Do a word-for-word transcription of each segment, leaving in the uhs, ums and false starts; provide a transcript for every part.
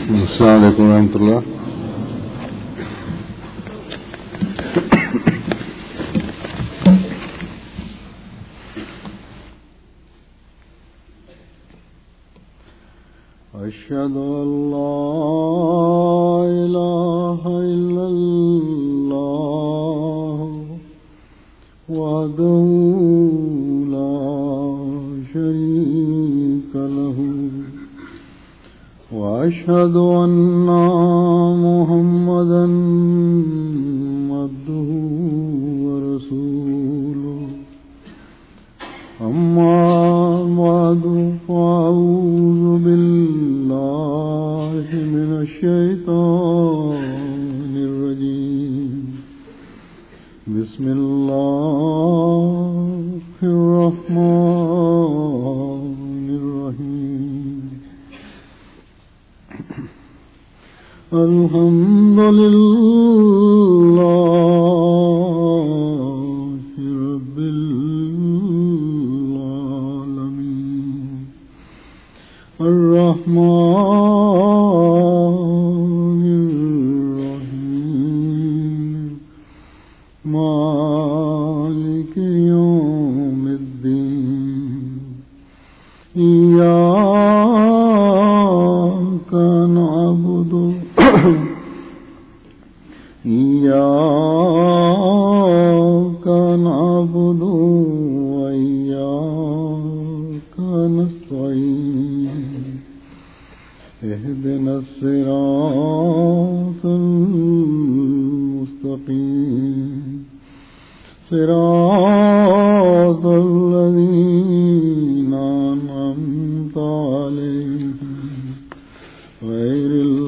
السلام علیکم ورحمۃ اللہ. اشہد ان لا الہ الا اللہ وحدہ لا شریک لہ واشهد ان محمدا عبده ورسوله اما بعد فاعوذ بالله من الشیطان الرجیم بسم اللہ الرحمن الرحیم. الحمد للہ رب العالمین الرحمن الرحیم مالک یوم الدین ایاک نعبد إياك نعبد وإياك نستعين اهدنا الصراط المستقيم صراط الذين أنعمت عليهم غير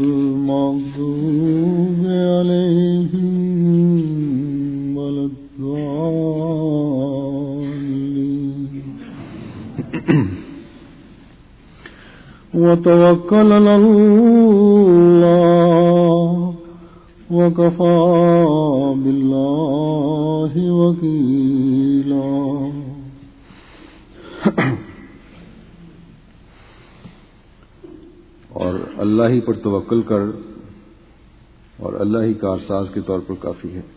المغضوب عليهم ولا الضالين. وتوكل على الله وكفى بالله وكيلا. اور اللہ ہی پر توکل کر اور اللہ ہی کارساز کے طور پر کافی ہے.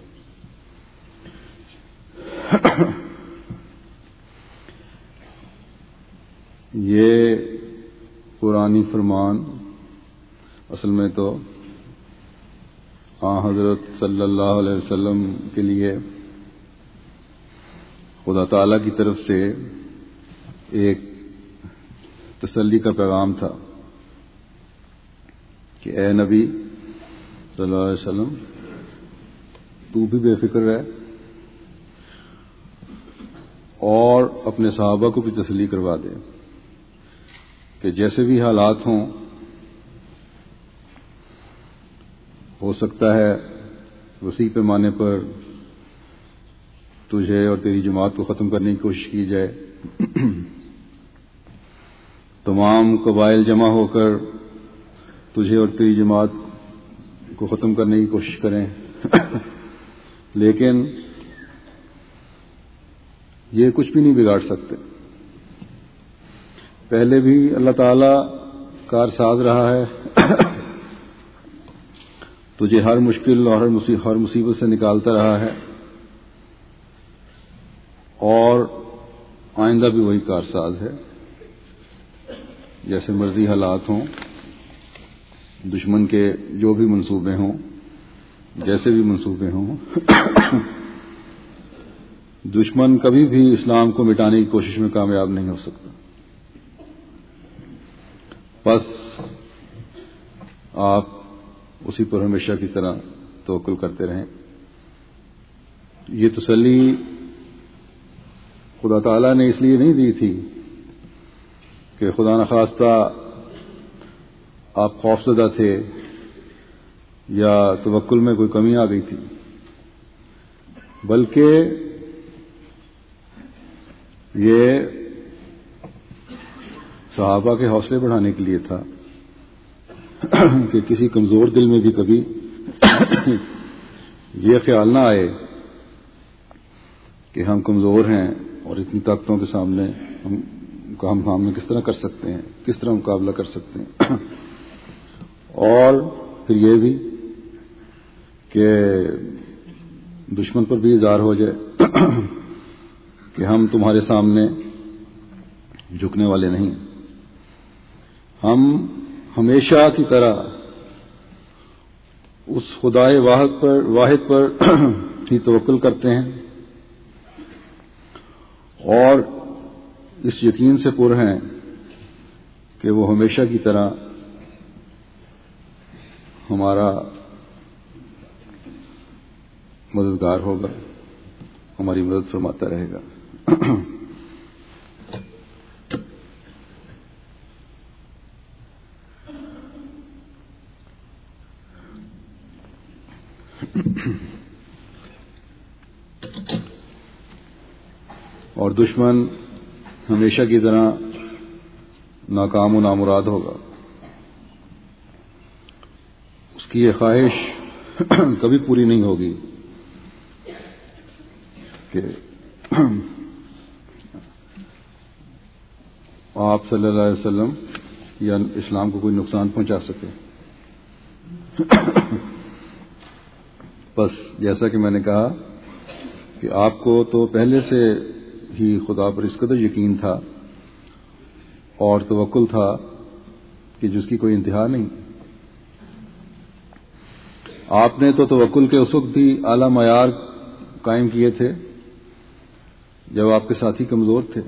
یہ قرآنی فرمان اصل میں تو آن حضرت صلی اللہ علیہ وسلم کے لیے خدا تعالی کی طرف سے ایک تسلی کا پیغام تھا کہ اے نبی صلی اللہ علیہ وسلم تو بھی بے فکر رہ اور اپنے صحابہ کو بھی تسلی کروا دے کہ جیسے بھی حالات ہوں ہو سکتا ہے وسیع پیمانے پر تجھے اور تیری جماعت کو ختم کرنے کی کوشش کی جائے، تمام قبائل جمع ہو کر تجھے اور تیری جماعت کو ختم کرنے کی کوشش کریں، لیکن یہ کچھ بھی نہیں بگاڑ سکتے. پہلے بھی اللہ تعالی کارساز رہا ہے، تجھے ہر مشکل اور ہر مصیبت سے نکالتا رہا ہے، اور آئندہ بھی وہی کارساز ہے. جیسے مرضی حالات ہوں، دشمن کے جو بھی منصوبے ہوں، جیسے بھی منصوبے ہوں، دشمن کبھی بھی اسلام کو مٹانے کی کوشش میں کامیاب نہیں ہو سکتا. بس آپ اسی پر ہمیشہ کی طرح توکل کرتے رہیں. یہ تسلی خدا تعالیٰ نے اس لیے نہیں دی تھی کہ خدا نخواستہ آپ خوفزدہ تھے یا توکل میں کوئی کمی آ گئی تھی، بلکہ یہ صحابہ کے حوصلے بڑھانے کے لیے تھا کہ کسی کمزور دل میں بھی کبھی یہ خیال نہ آئے کہ ہم کمزور ہیں اور اتنی طاقتوں کے سامنے ہم کا ہم سامنے کس طرح کر سکتے ہیں، کس طرح مقابلہ کر سکتے ہیں. اور پھر یہ بھی کہ دشمن پر بھی اظہار ہو جائے کہ ہم تمہارے سامنے جھکنے والے نہیں، ہم ہمیشہ کی طرح اس خدائے واحد پر واحد پر ہی توکل کرتے ہیں اور اس یقین سے پر ہیں کہ وہ ہمیشہ کی طرح ہمارا مددگار ہوگا، ہماری مدد فرماتا رہے گا۔ اور دشمن ہمیشہ کی طرح ناکام و نامراد ہوگا، اس کی یہ خواہش کبھی پوری نہیں ہوگی کہ آپ صلی اللہ علیہ وسلم یا اسلام کو کوئی نقصان پہنچا سکے۔ بس جیسا کہ میں نے کہا کہ آپ کو تو پہلے سے ہی خدا پر اس قدر یقین تھا اور توکل تھا کہ جس کی کوئی انتہا نہیں۔ آپ نے تو توکل کے اس وقت بھی اعلیٰ معیار قائم کیے تھے جب آپ کے ساتھی کمزور تھے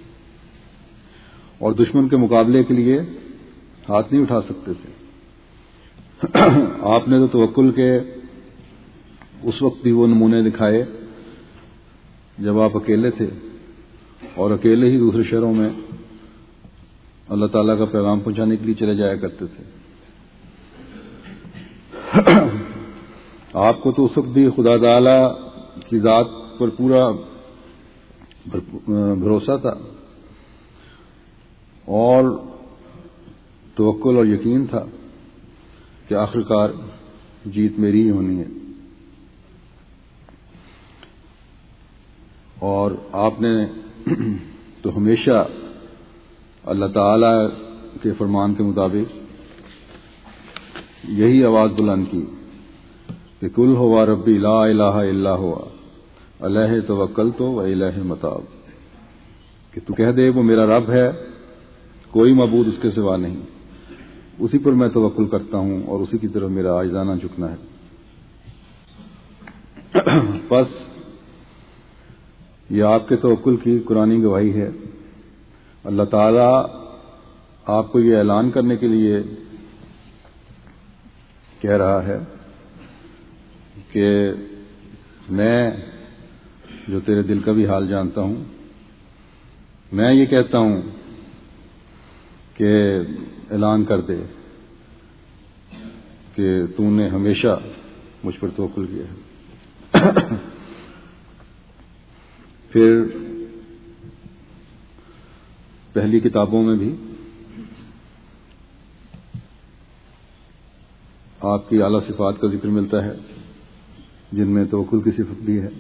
اور دشمن کے مقابلے کے لیے ہاتھ نہیں اٹھا سکتے تھے۔ آپ نے تو توکل کے اس وقت بھی وہ نمونے دکھائے جب آپ اکیلے تھے اور اکیلے ہی دوسرے شہروں میں اللہ تعالیٰ کا پیغام پہنچانے کے لیے چلے جایا کرتے تھے۔ آپ کو تو اس وقت بھی خدا تعالیٰ کی ذات پر پورا بھروسہ تھا اور توکل اور یقین تھا کہ آخرکار جیت میری ہی ہونی ہے۔ اور آپ نے تو ہمیشہ اللہ تعالی کے فرمان کے مطابق یہی آواز بلند کی کہ کل ہوا ربی لا الہ الا ہوا علیہ توکلت و الیہ متاب، کہ تو کہہ دے وہ میرا رب ہے، کوئی معبود اس کے سوا نہیں، اسی پر میں توکل کرتا ہوں اور اسی کی طرف میرا عاجزانہ جھکنا ہے۔ بس یہ آپ کے توکل کی قرآنی گواہی ہے۔ اللہ تعالیٰ آپ کو یہ اعلان کرنے کے لیے کہہ رہا ہے کہ میں جو تیرے دل کا بھی حال جانتا ہوں، میں یہ کہتا ہوں کہ اعلان کر دے کہ تو نے ہمیشہ مجھ پر توکل کیا ہے۔ پھر پہلی کتابوں میں بھی آپ کی اعلیٰ صفات کا ذکر ملتا ہے جن میں توکل کی صفت بھی ہے۔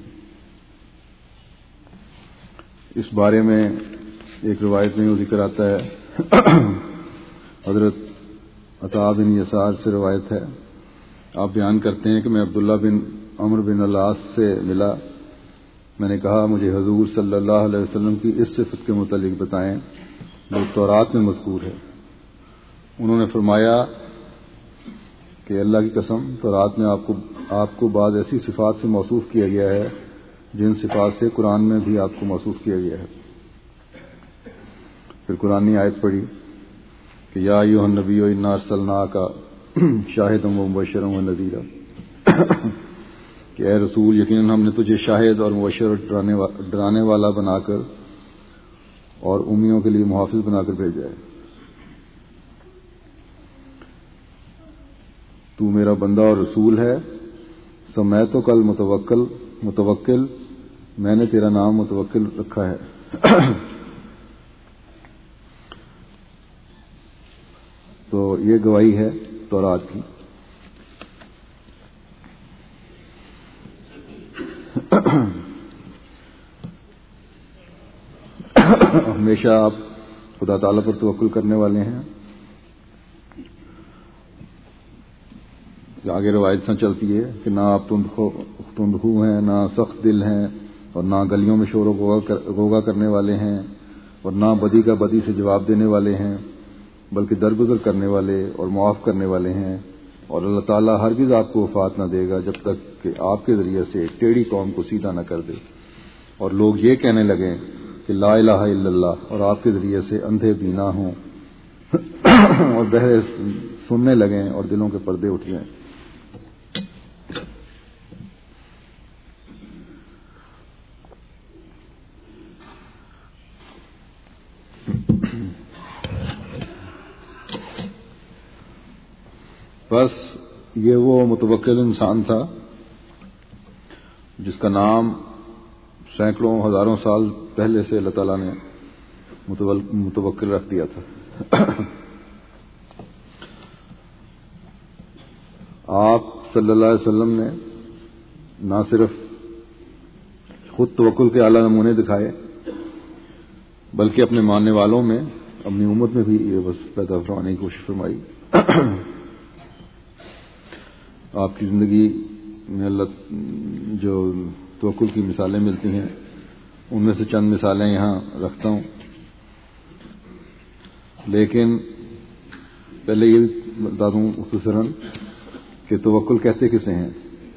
اس بارے میں ایک روایت میں وہ ذکر آتا ہے، حضرت عطا بن یسار سے روایت ہے، آپ بیان کرتے ہیں کہ میں عبداللہ بن عمرو بن العاص سے ملا، میں نے کہا مجھے حضور صلی اللہ علیہ وسلم کی اس صفت کے متعلق بتائیں جو تورات میں مذکور ہے۔ انہوں نے فرمایا کہ اللہ کی قسم تورات میں آپ کو آپ کو بعض ایسی صفات سے موصوف کیا گیا ہے جن صفات سے قرآن میں بھی آپ کو موصوف کیا گیا ہے۔ پھر قرآنی آیت پڑھی کہ یا ایھا النبی انا ارسلناک شاہدا و مبشرا و نذیرا، کہ اے رسول یقیناً ہم نے تجھے شاہد اور مبشر اور ڈرانے والا بنا کر اور امیوں کے لیے محافظ بنا کر بھیجا ہے۔ تو میرا بندہ اور رسول ہے، سمیتو کل متوکل متوکل میں نے تیرا نام متوکل رکھا ہے۔ تو یہ گواہی ہے تورات کی۔ ہمیشہ آپ خدا تعالیٰ پر توکل کرنے والے ہیں آگے روایت سے چلتی ہے کہ نہ آپ تندخو ہیں، نہ سخت دل ہیں، اور نہ گلیوں میں شور و غوغا کرنے والے ہیں، اور نہ بدی کا بدی سے جواب دینے والے ہیں، بلکہ درگزر کرنے والے اور معاف کرنے والے ہیں، اور اللہ تعالیٰ ہرگز آپ کو وفات نہ دے گا جب تک کہ آپ کے ذریعے سے ایک ٹیڑھی قوم کو سیدھا نہ کر دے، اور لوگ یہ کہنے لگیں کہ لا الہ الا اللہ، اور آپ کے ذریعے سے اندھے بینا ہوں اور بہرے سننے لگیں اور دلوں کے پردے اٹھ جائیں۔ بس یہ وہ متوکل انسان تھا جس کا نام سینکڑوں ہزاروں سال پہلے سے اللہ تعالیٰ نے متوکل رکھ دیا تھا۔ آپ صلی اللہ علیہ وسلم نے نہ صرف خود توکل کے اعلیٰ نمونے دکھائے بلکہ اپنے ماننے والوں میں، اپنی امت میں بھی یہ بس پیدا فرمانے کی کوشش فرمائی۔ آپ کی زندگی میں اللہ جو توکل کی مثالیں ملتی ہیں ان میں سے چند مثالیں یہاں رکھتا ہوں، لیکن پہلے یہ بتا دوں مختصراً کہ توکل کہتے کسے ہیں؟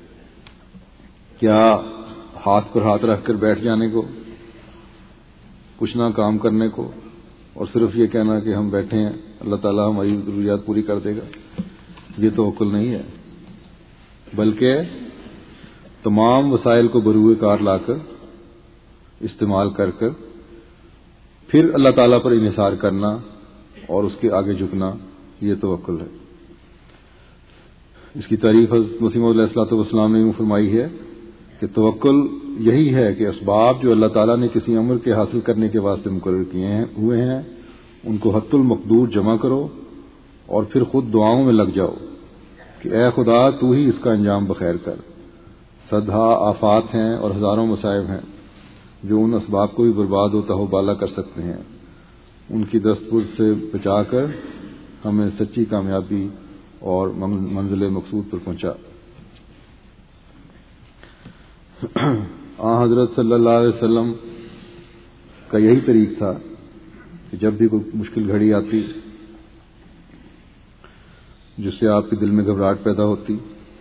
کیا ہاتھ پر ہاتھ رکھ کر بیٹھ جانے کو، کچھ نہ کام کرنے کو، اور صرف یہ کہنا کہ ہم بیٹھے ہیں اللہ تعالیٰ ہماری ضروریات پوری کر دے گا؟ یہ توکل نہیں ہے، بلکہ تمام وسائل کو بروئے کار لا کر استعمال کر کر پھر اللہ تعالیٰ پر انحصار کرنا اور اس کے آگے جھکنا، یہ توکل ہے۔ اس کی تعریف حضرت مسیح موعود علیہ الصلوۃ والسلام نے یوں فرمائی ہے کہ توکل یہی ہے کہ اسباب جو اللہ تعالیٰ نے کسی امر کے حاصل کرنے کے واسطے مقرر کیے ہیں ہوئے ہیں ان کو حت المقدور جمع کرو اور پھر خود دعاؤں میں لگ جاؤ کہ اے خدا تو ہی اس کا انجام بخیر کر۔ صدہا آفات ہیں اور ہزاروں مصائب ہیں جو ان اسباب کو بھی برباد و تہو بالا کر سکتے ہیں، ان کی دستبرد سے بچا کر ہمیں سچی کامیابی اور منزل مقصود پر پہنچا۔ آن حضرت صلی اللہ علیہ وسلم کا یہی طریق تھا کہ جب بھی کوئی مشکل گھڑی آتی جس سے آپ کے دل میں گھبراہٹ پیدا ہوتی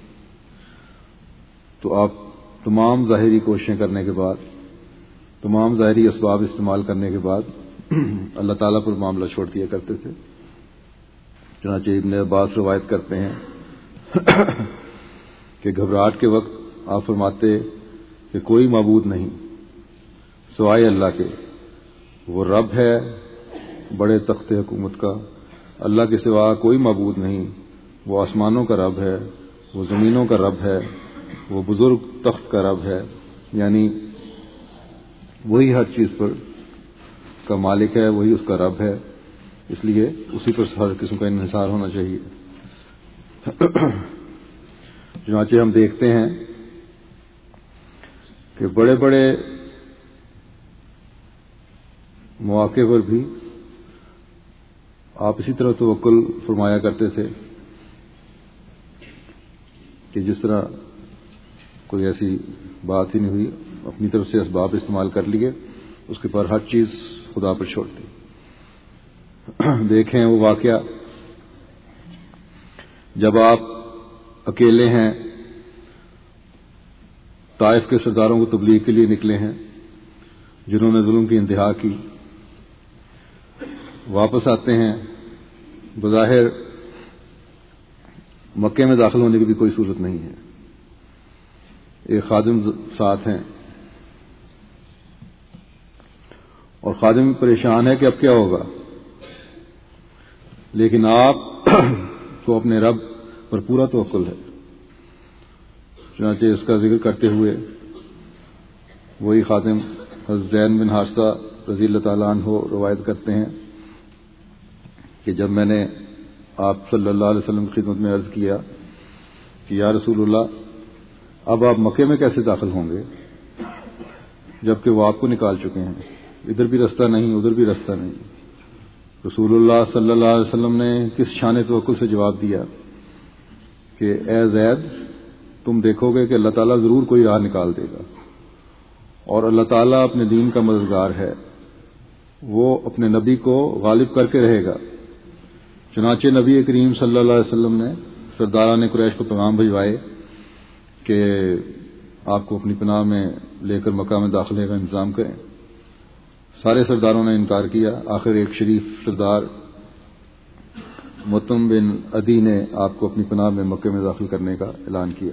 تو آپ تمام ظاہری کوششیں کرنے کے بعد، تمام ظاہری اسباب استعمال کرنے کے بعد اللہ تعالیٰ پر معاملہ چھوڑ دیا کرتے تھے۔ چنانچہ ابن عباس روایت کرتے ہیں کہ گھبراہٹ کے وقت آپ فرماتے کہ کوئی معبود نہیں سوائے اللہ کے، وہ رب ہے بڑے تخت حکومت کا، اللہ کے سوا کوئی معبود نہیں، وہ آسمانوں کا رب ہے، وہ زمینوں کا رب ہے، وہ بزرگ تخت کا رب ہے، یعنی وہی ہر چیز پر کا مالک ہے، وہی اس کا رب ہے، اس لیے اسی پر ہر قسم کا انحصار ہونا چاہیے۔ چنانچہ ہم دیکھتے ہیں کہ بڑے بڑے مواقع پر بھی آپ اسی طرح توکل فرمایا کرتے تھے کہ جس طرح کوئی ایسی بات ہی نہیں ہوئی، اپنی طرف سے اسباب استعمال کر لیے، اس کے پر ہر چیز خدا پر چھوڑ دی۔ دیکھیں وہ واقعہ جب آپ اکیلے ہیں، طائف کے سرداروں کو تبلیغ کے لیے نکلے ہیں جنہوں نے ظلم کی انتہا کی، واپس آتے ہیں، بظاہر مکے میں داخل ہونے کی بھی کوئی صورت نہیں ہے، ایک خادم ساتھ ہیں اور خادم پریشان ہے کہ اب کیا ہوگا، لیکن آپ کو اپنے رب پر پورا توکل ہے۔ چنانچہ اس کا ذکر کرتے ہوئے وہی خادم حضرت زید بن حارثہ رضی اللہ تعالیٰ عنہ روایت کرتے ہیں کہ جب میں نے آپ صلی اللہ علیہ وسلم کی خدمت میں عرض کیا کہ یا رسول اللہ اب آپ مکے میں کیسے داخل ہوں گے جبکہ وہ آپ کو نکال چکے ہیں، ادھر بھی رستہ نہیں ادھر بھی رستہ نہیں۔ رسول اللہ صلی اللہ علیہ وسلم نے کس شان توکل سے جواب دیا کہ اے زید تم دیکھو گے کہ اللہ تعالیٰ ضرور کوئی راہ نکال دے گا، اور اللہ تعالیٰ اپنے دین کا مددگار ہے، وہ اپنے نبی کو غالب کر کے رہے گا۔ چنانچہ نبی کریم صلی اللہ علیہ وسلم نے سرداران قریش کو پیغام بھجوائے کہ آپ کو اپنی پناہ میں لے کر مکہ میں داخلے کا انتظام کریں۔ سارے سرداروں نے انکار کیا۔ آخر ایک شریف سردار متم بن عدی نے آپ کو اپنی پناہ میں مکے میں داخل کرنے کا اعلان کیا۔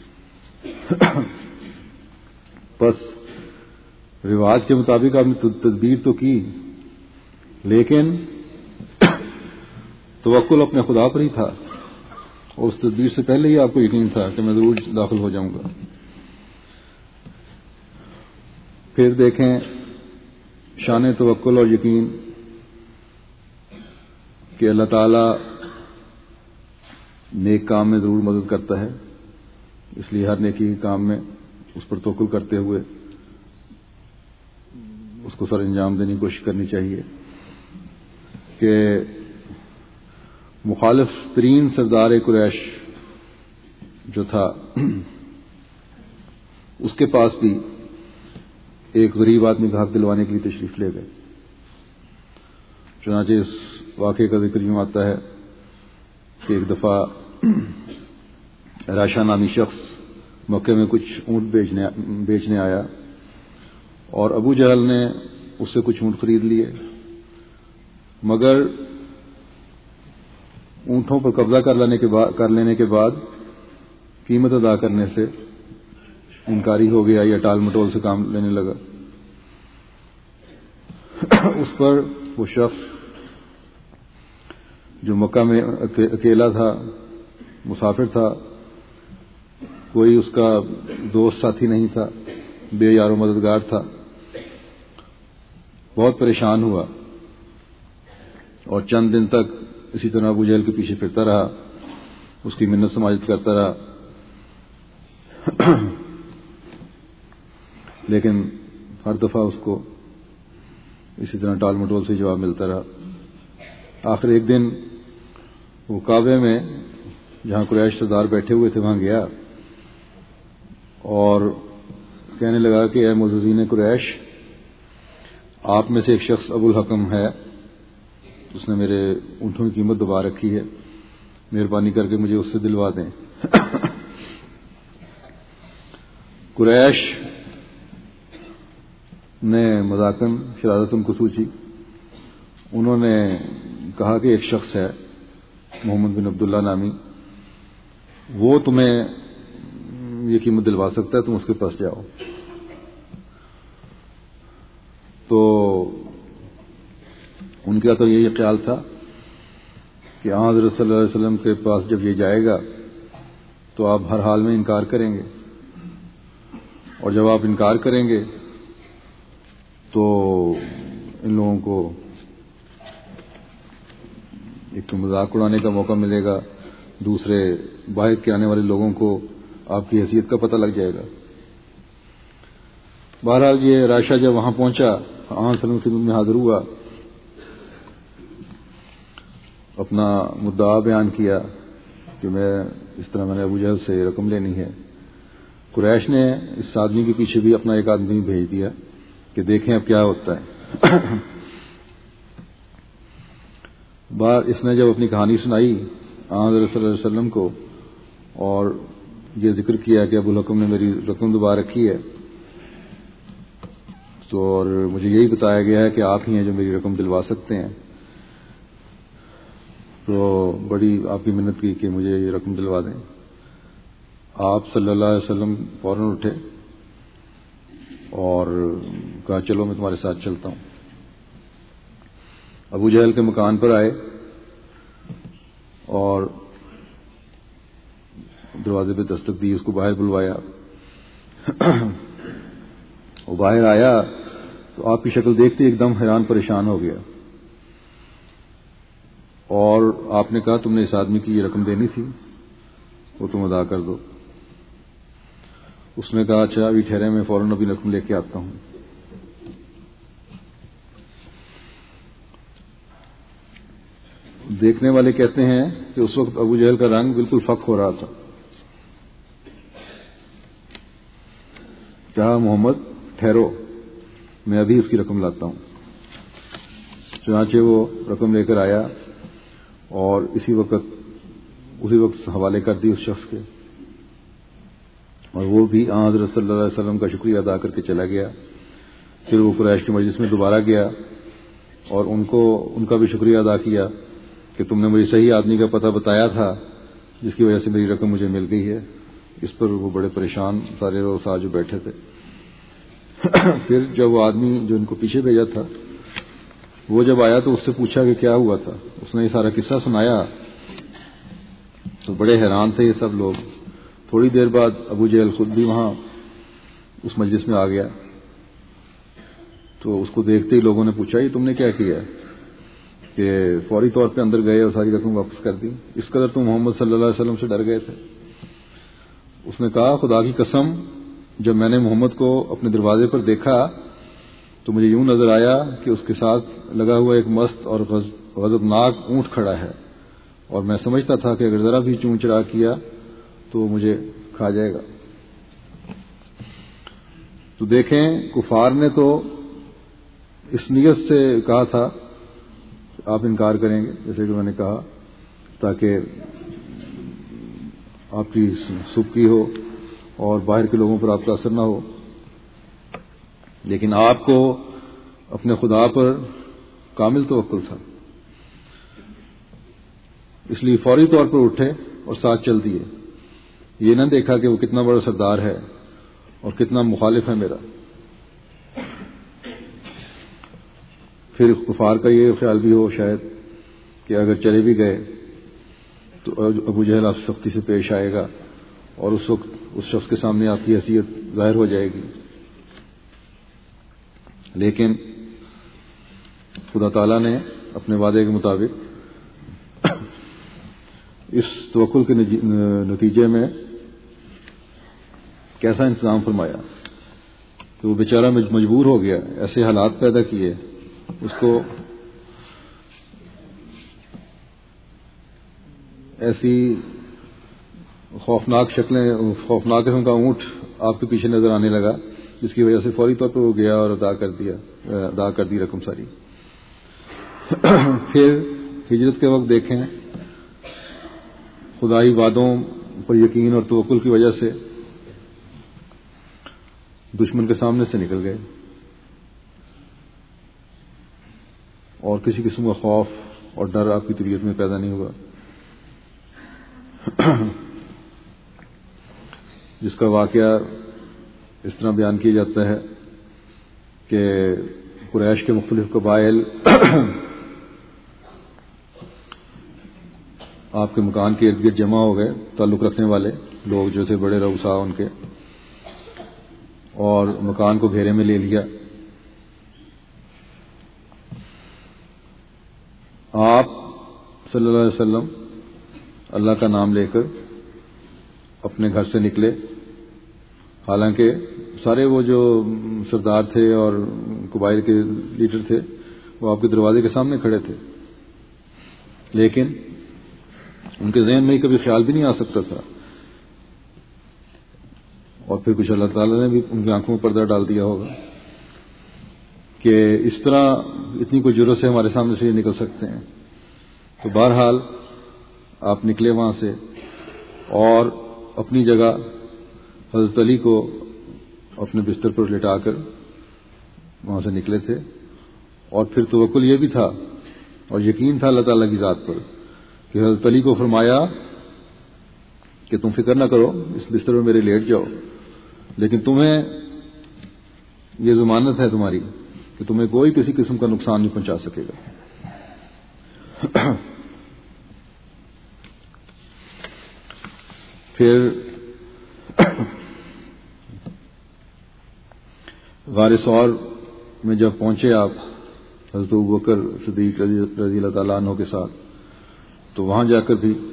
بس رواج کے مطابق آپ نے تدبیر تو کی، لیکن توکل اپنے خدا پر ہی تھا، اور اس تدبیر سے پہلے ہی آپ کو یقین تھا کہ میں ضرور داخل ہو جاؤں گا۔ پھر دیکھیں شان توکل اور یقین کہ اللہ تعالی نیک کام میں ضرور مدد کرتا ہے، اس لیے ہر نیکی کے کام میں اس پر توکل کرتے ہوئے اس کو سر انجام دینے کی کوشش کرنی چاہیے۔ کہ مخالف ترین سردار قریش جو تھا اس کے پاس بھی ایک غریب آدمی کا حق دلوانے کے لیے تشریف لے گئے۔ چنانچہ اس واقعے کا ذکر یوں آتا ہے کہ ایک دفعہ راشا نامی شخص مکے میں کچھ اونٹ بیچنے بیچنے آیا، اور ابو جہل نے اس سے کچھ اونٹ خرید لیے، مگر اونٹوں پر قبضہ کر لینے کے بعد کر لینے کے بعد قیمت ادا کرنے سے انکاری ہو گیا یا ٹال مٹول سے کام لینے لگا۔ اس پر وہ شخص جو مکہ میں اکیلا تھا، مسافر تھا، کوئی اس کا دوست ساتھی نہیں تھا، بے یار و مددگار تھا، بہت پریشان ہوا اور چند دن تک اسی طرح ابو جہل کے پیچھے پھرتا رہا، اس کی منت سماجت کرتا رہا، لیکن ہر دفعہ اس کو اسی طرح ٹال مٹول سے جواب ملتا رہا۔ آخر ایک دن وہ کعبے میں جہاں قریش سردار بیٹھے ہوئے تھے وہاں گیا اور کہنے لگا کہ اے معززین قریش، آپ میں سے ایک شخص ابو الحکم ہے، اس نے میرے اونٹوں کی قیمت دبا رکھی ہے، مہربانی کر کے مجھے اس سے دلوا دیں۔ قریش نے مذاقن شرارتن کو سوچی، انہوں نے کہا کہ ایک شخص ہے محمد بن عبداللہ نامی، وہ تمہیں یہ قیمت دلوا سکتا ہے، تم اس کے پاس جاؤ۔ تو ان کا تو یہی خیال تھا کہ حضرت صلی اللہ علیہ وسلم کے پاس جب یہ جائے گا تو آپ ہر حال میں انکار کریں گے، اور جب آپ انکار کریں گے تو ان لوگوں کو ایک تو مذاق اڑانے کا موقع ملے گا، دوسرے باہر کے آنے والے لوگوں کو آپ کی حیثیت کا پتہ لگ جائے گا۔ بہرحال یہ راشا جب وہاں پہنچا، آن صلی اللہ علیہ وسلم میں حاضر ہوا، اپنا مدعا بیان کیا کہ میں اس طرح میں نے ابو جہل سے رقم لینی ہے۔ قریش نے اس آدمی کے پیچھے بھی اپنا ایک آدمی بھیج دیا کہ دیکھیں اب کیا ہوتا ہے۔ بار اس نے جب اپنی کہانی سنائی آن صلی اللہ علیہ وسلم کو اور یہ ذکر کیا کہ ابو الحکم نے میری رقم دبا رکھی ہے، تو اور مجھے یہی بتایا گیا ہے کہ آپ ہی ہیں جو میری رقم دلوا سکتے ہیں، تو بڑی آپ کی منت کی کہ مجھے یہ رقم دلوا دیں۔ آپ صلی اللہ علیہ وسلم فوراً اٹھے اور کہا چلو میں تمہارے ساتھ چلتا ہوں۔ ابو جہل کے مکان پر آئے اور دروازے پہ دستک دی، اس کو باہر بلوایا۔ وہ باہر آیا تو آپ کی شکل دیکھتے ایک دم حیران پریشان ہو گیا، اور آپ نے کہا تم نے اس آدمی کی یہ رقم دینی تھی، وہ تم ادا کر دو۔ اس نے کہا اچھا ابھی ٹھہرے، میں فوراً ابھی رقم لے کے آتا ہوں۔ دیکھنے والے کہتے ہیں کہ اس وقت ابو جہل کا رنگ بالکل فک ہو رہا تھا. کہا محمد ٹھہرو، میں ابھی اس کی رقم لاتا ہوں. چنانچہ وہ رقم لے کر آیا اور اسی وقت اسی وقت حوالے کر دی اس شخص کے، اور وہ بھی آن حضرت صلی اللہ علیہ وسلم کا شکریہ ادا کر کے چلا گیا. پھر وہ قریش کی مجلس میں دوبارہ گیا اور ان کو ان کا بھی شکریہ ادا کیا کہ تم نے مجھے صحیح آدمی کا پتہ بتایا تھا جس کی وجہ سے میری رقم مجھے مل گئی ہے. اس پر وہ بڑے پریشان سارے لوگ ساتھ جو بیٹھے تھے. پھر جب وہ آدمی جو ان کو پیچھے بھیجا تھا وہ جب آیا تو اس سے پوچھا کہ کیا ہوا تھا. اس نے یہ سارا قصہ سنایا تو بڑے حیران تھے یہ سب لوگ. تھوڑی دیر بعد ابو جہل خود بھی وہاں اس مجلس میں آ گیا. تو اس کو دیکھتے ہی لوگوں نے پوچھا یہ تم نے کیا کیا کہ فوری طور پہ اندر گئے اور ساری رقم واپس کر دی؟ اس قدر تم محمد صلی اللہ علیہ وسلم سے ڈر گئے تھے. اس نے کہا خدا کی قسم، جب میں نے محمد کو اپنے دروازے پر دیکھا تو مجھے یوں نظر آیا کہ اس کے ساتھ لگا ہوا ایک مست اور غضبناک اونٹ کھڑا ہے، اور میں سمجھتا تھا کہ اگر ذرا بھی چون چرا کیا تو وہ مجھے کھا جائے گا. تو دیکھیں کفار نے تو اس نیت سے کہا تھا آپ انکار کریں گے، جیسے کہ میں نے کہا، تاکہ آپ کی سبکی ہو اور باہر کے لوگوں پر آپ کا اثر نہ ہو. لیکن آپ کو اپنے خدا پر کامل توکل تھا، اس لیے فوری طور پر اٹھے اور ساتھ چل دیے. یہ نہ دیکھا کہ وہ کتنا بڑا سردار ہے اور کتنا مخالف ہے میرا. پھر کفار کا یہ خیال بھی ہو شاید کہ اگر چلے بھی گئے تو ابو جہل آپ سختی سے پیش آئے گا اور اس وقت اس شخص کے سامنے آپ کی حیثیت ظاہر ہو جائے گی. لیکن خدا تعالیٰ نے اپنے وعدے کے مطابق اس توکل کے نتیجے میں کیسا انتظام فرمایا کہ وہ بیچارہ مجبور ہو گیا، ایسے حالات پیدا کیے اس کو، ایسی خوفناک شکلیں، خوفناک قسم کا اونٹ آپ کے پیچھے نظر آنے لگا جس کی وجہ سے فوری طور پر وہ گیا اور ادا کر دیا ادا کر دی رقم ساری. پھر ہجرت کے وقت دیکھیں خدائی وعدوں پر یقین اور توکل کی وجہ سے دشمن کے سامنے سے نکل گئے اور کسی قسم کا خوف اور ڈر آپ کی طبیعت میں پیدا نہیں ہوا، جس کا واقعہ اس طرح بیان کیا جاتا ہے کہ قریش کے مختلف قبائل آپ کے مکان کے ارد گرد جمع ہو گئے، تعلق رکھنے والے لوگ جو تھے بڑے رؤسا ان کے، اور مکان کو گھیرے میں لے لیا. آپ صلی اللہ علیہ وسلم اللہ کا نام لے کر اپنے گھر سے نکلے، حالانکہ سارے وہ جو سردار تھے اور قبائل کے لیڈر تھے وہ آپ کے دروازے کے سامنے کھڑے تھے، لیکن ان کے ذہن میں کبھی خیال بھی نہیں آ سکتا تھا. اور پھر کچھ اللہ تعالیٰ نے بھی ان کی آنکھوں میں پردہ ڈال دیا ہوگا کہ اس طرح اتنی کوئی جرأت سے ہمارے سامنے سے یہ نکل سکتے ہیں. تو بہرحال آپ نکلے وہاں سے اور اپنی جگہ حضرت علی کو اپنے بستر پر لٹا کر وہاں سے نکلے تھے. اور پھر توکل یہ بھی تھا اور یقین تھا اللہ تعالیٰ کی ذات پر کہ حضرت علی کو فرمایا کہ تم فکر نہ کرو، اس بستر میں میرے لیٹ جاؤ، لیکن تمہیں یہ ضمانت ہے تمہاری کہ تمہیں کوئی کسی قسم کا نقصان نہیں پہنچا سکے گا. پھر غار ثور میں جب پہنچے آپ حضرت ابوبکر صدیق رضی اللہ تعالیٰ عنہ کے ساتھ، تو وہاں جا کر بھی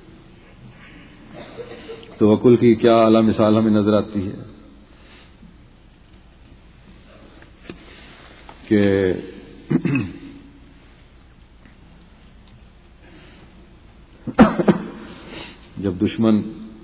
توکل کی کیا اعلیٰ مثال ہمیں نظر آتی ہے کہ جب دشمن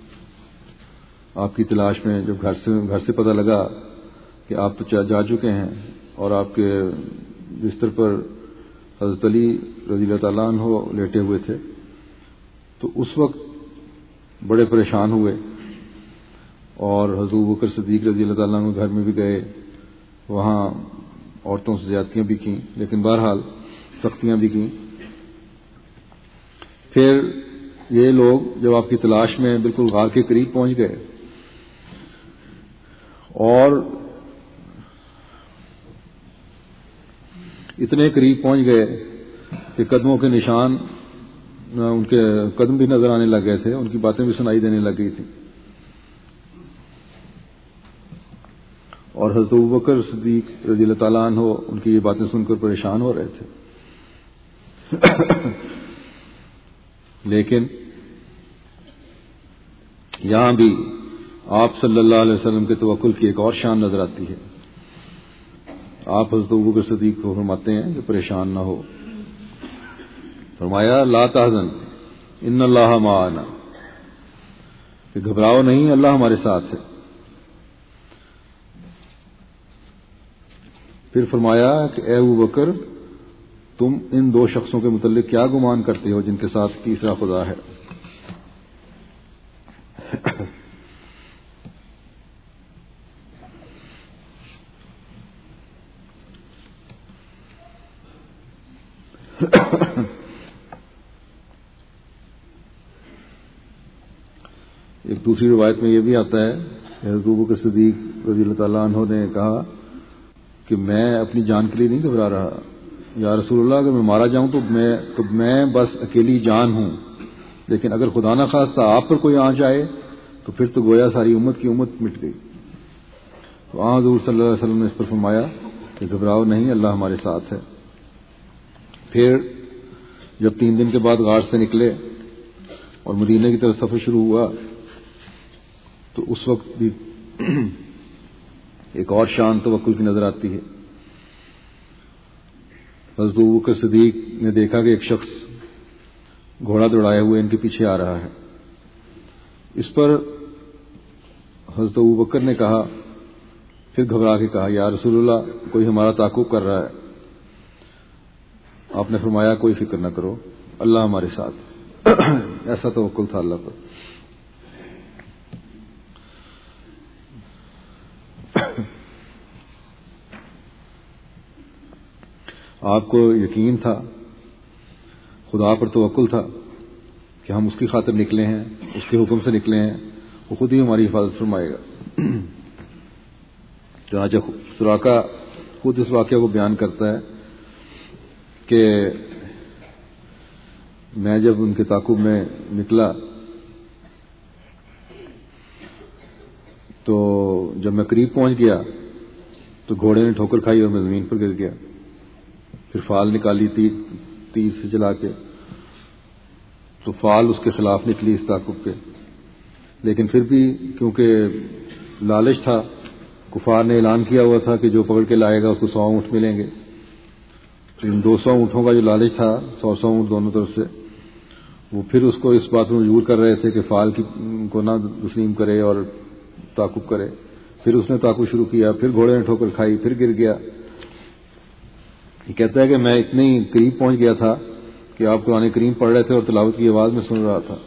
آپ کی تلاش میں جب گھر سے گھر سے پتہ لگا کہ آپ تو جا چکے ہیں اور آپ کے بستر پر حضرت علی رضی اللہ تعالیٰ عنہ لیٹے ہوئے تھے، تو اس وقت بڑے پریشان ہوئے اور حضرت ابوبکر صدیق رضی اللہ تعالیٰ عنہ گھر میں بھی گئے، وہاں عورتوں سے زیادتیاں بھی کیں، لیکن بہرحال سختیاں بھی کیں۔ پھر یہ لوگ جب آپ کی تلاش میں بالکل غار کے قریب پہنچ گئے اور اتنے قریب پہنچ گئے کہ قدموں کے نشان، ان کے قدم بھی نظر آنے لگ گئے تھے، ان کی باتیں بھی سنائی دینے لگ گئی تھی، اور حضرت ابوبکر صدیق رضی اللہ تعالیٰ عنہ ان کی یہ باتیں سن کر پریشان ہو رہے تھے۔ لیکن یہاں بھی آپ صلی اللہ علیہ وسلم کے توکل کی ایک اور شان نظر آتی ہے۔ آپ حضرت ابوبکر صدیق کو فرماتے ہیں کہ پریشان نہ ہو، فرمایا لا تحزن ان اللہ معنا، کہ گھبراؤ نہیں، اللہ ہمارے ساتھ ہے۔ پھر فرمایا کہ اے ابوبکر، تم ان دو شخصوں کے متعلق کیا گمان کرتے ہو جن کے ساتھ تیسرا خدا ہے؟ ایک دوسری روایت میں یہ بھی آتا ہے کہ حضرت ابوبکر صدیق رضی اللہ تعالیٰ عنہ نے کہا کہ میں اپنی جان کے لیے نہیں گھبرا رہا، یا رسول اللہ اگر میں مارا جاؤں تو میں تو میں بس اکیلی جان ہوں، لیکن اگر خدا نہ خواستہ آپ پر کوئی آنچ آئے تو پھر تو گویا ساری امت کی امت مٹ گئی۔ تو آن حضور صلی اللہ علیہ وسلم نے اس پر فرمایا کہ گھبراؤ نہیں، اللہ ہمارے ساتھ ہے۔ پھر جب تین دن کے بعد غار سے نکلے اور مدینے کی طرف سفر شروع ہوا تو اس وقت بھی ایک اور شان توکل کی نظر آتی ہے۔ حضرت ابوبکر صدیق نے دیکھا کہ ایک شخص گھوڑا دوڑائے ہوئے ان کے پیچھے آ رہا ہے۔ اس پر حضرت ابوبکر نے کہا، پھر گھبرا کے کہا یا رسول اللہ کوئی ہمارا تعاقب کر رہا ہے۔ آپ نے فرمایا کوئی فکر نہ کرو، اللہ ہمارے ساتھ۔ ایسا توکل تھا اللہ پر۔ آپ کو یقین تھا، خدا پر توکل تھا کہ ہم اس کی خاطر نکلے ہیں، اس کے حکم سے نکلے ہیں، وہ خود ہی ہماری حفاظت فرمائے گا۔ چنانچہ سراقہ خود اس واقعہ کو بیان کرتا ہے کہ میں جب ان کے تعاقب میں نکلا تو جب میں قریب پہنچ گیا تو گھوڑے نے ٹھوکر کھائی اور میں زمین پر گر گیا۔ پھر فال نکالی تیر تیر سے چلا کے، تو فال اس کے خلاف نکلی اس تعاقب کے، لیکن پھر بھی کیونکہ لالچ تھا، کفار نے اعلان کیا ہوا تھا کہ جو پکڑ کے لائے گا اس کو سو اونٹ ملیں گے۔ ان دو سو اونٹوں کا جو لالچ تھا، سو سو اونٹ دونوں طرف سے، وہ پھر اس کو اس بات میں مجبور کر رہے تھے کہ فال کی کو نہ تسلیم کرے اور تعاقب کرے۔ پھر اس نے تعاقب شروع کیا، پھر گھوڑے نے ٹھوکر کھائی، پھر گر گیا۔ یہ کہتا ہے کہ میں اتنے ہی قریب پہنچ گیا تھا کہ آپ قرآن کریم پڑھ رہے تھے اور تلاوت کی آواز میں سن رہا تھا،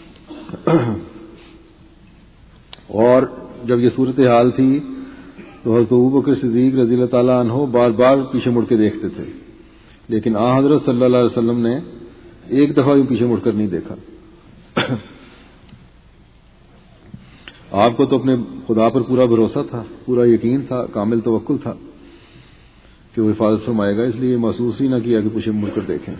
اور جب یہ صورتحال تھی تو حضرت ابوبکر صدیق رضی اللہ تعالیٰ عنہ بار بار پیچھے مڑ کے دیکھتے تھے، لیکن آن حضرت صلی اللہ علیہ وسلم نے ایک دفعہ بھی پیچھے مڑ کر نہیں دیکھا۔ آپ کو تو اپنے خدا پر پورا بھروسہ تھا، پورا یقین تھا، کامل توکل تھا کہ وہ حفاظت فرمائے گا، اس لیے محسوس ہی نہ کیا کہ پیچھے مڑ کر دیکھیں۔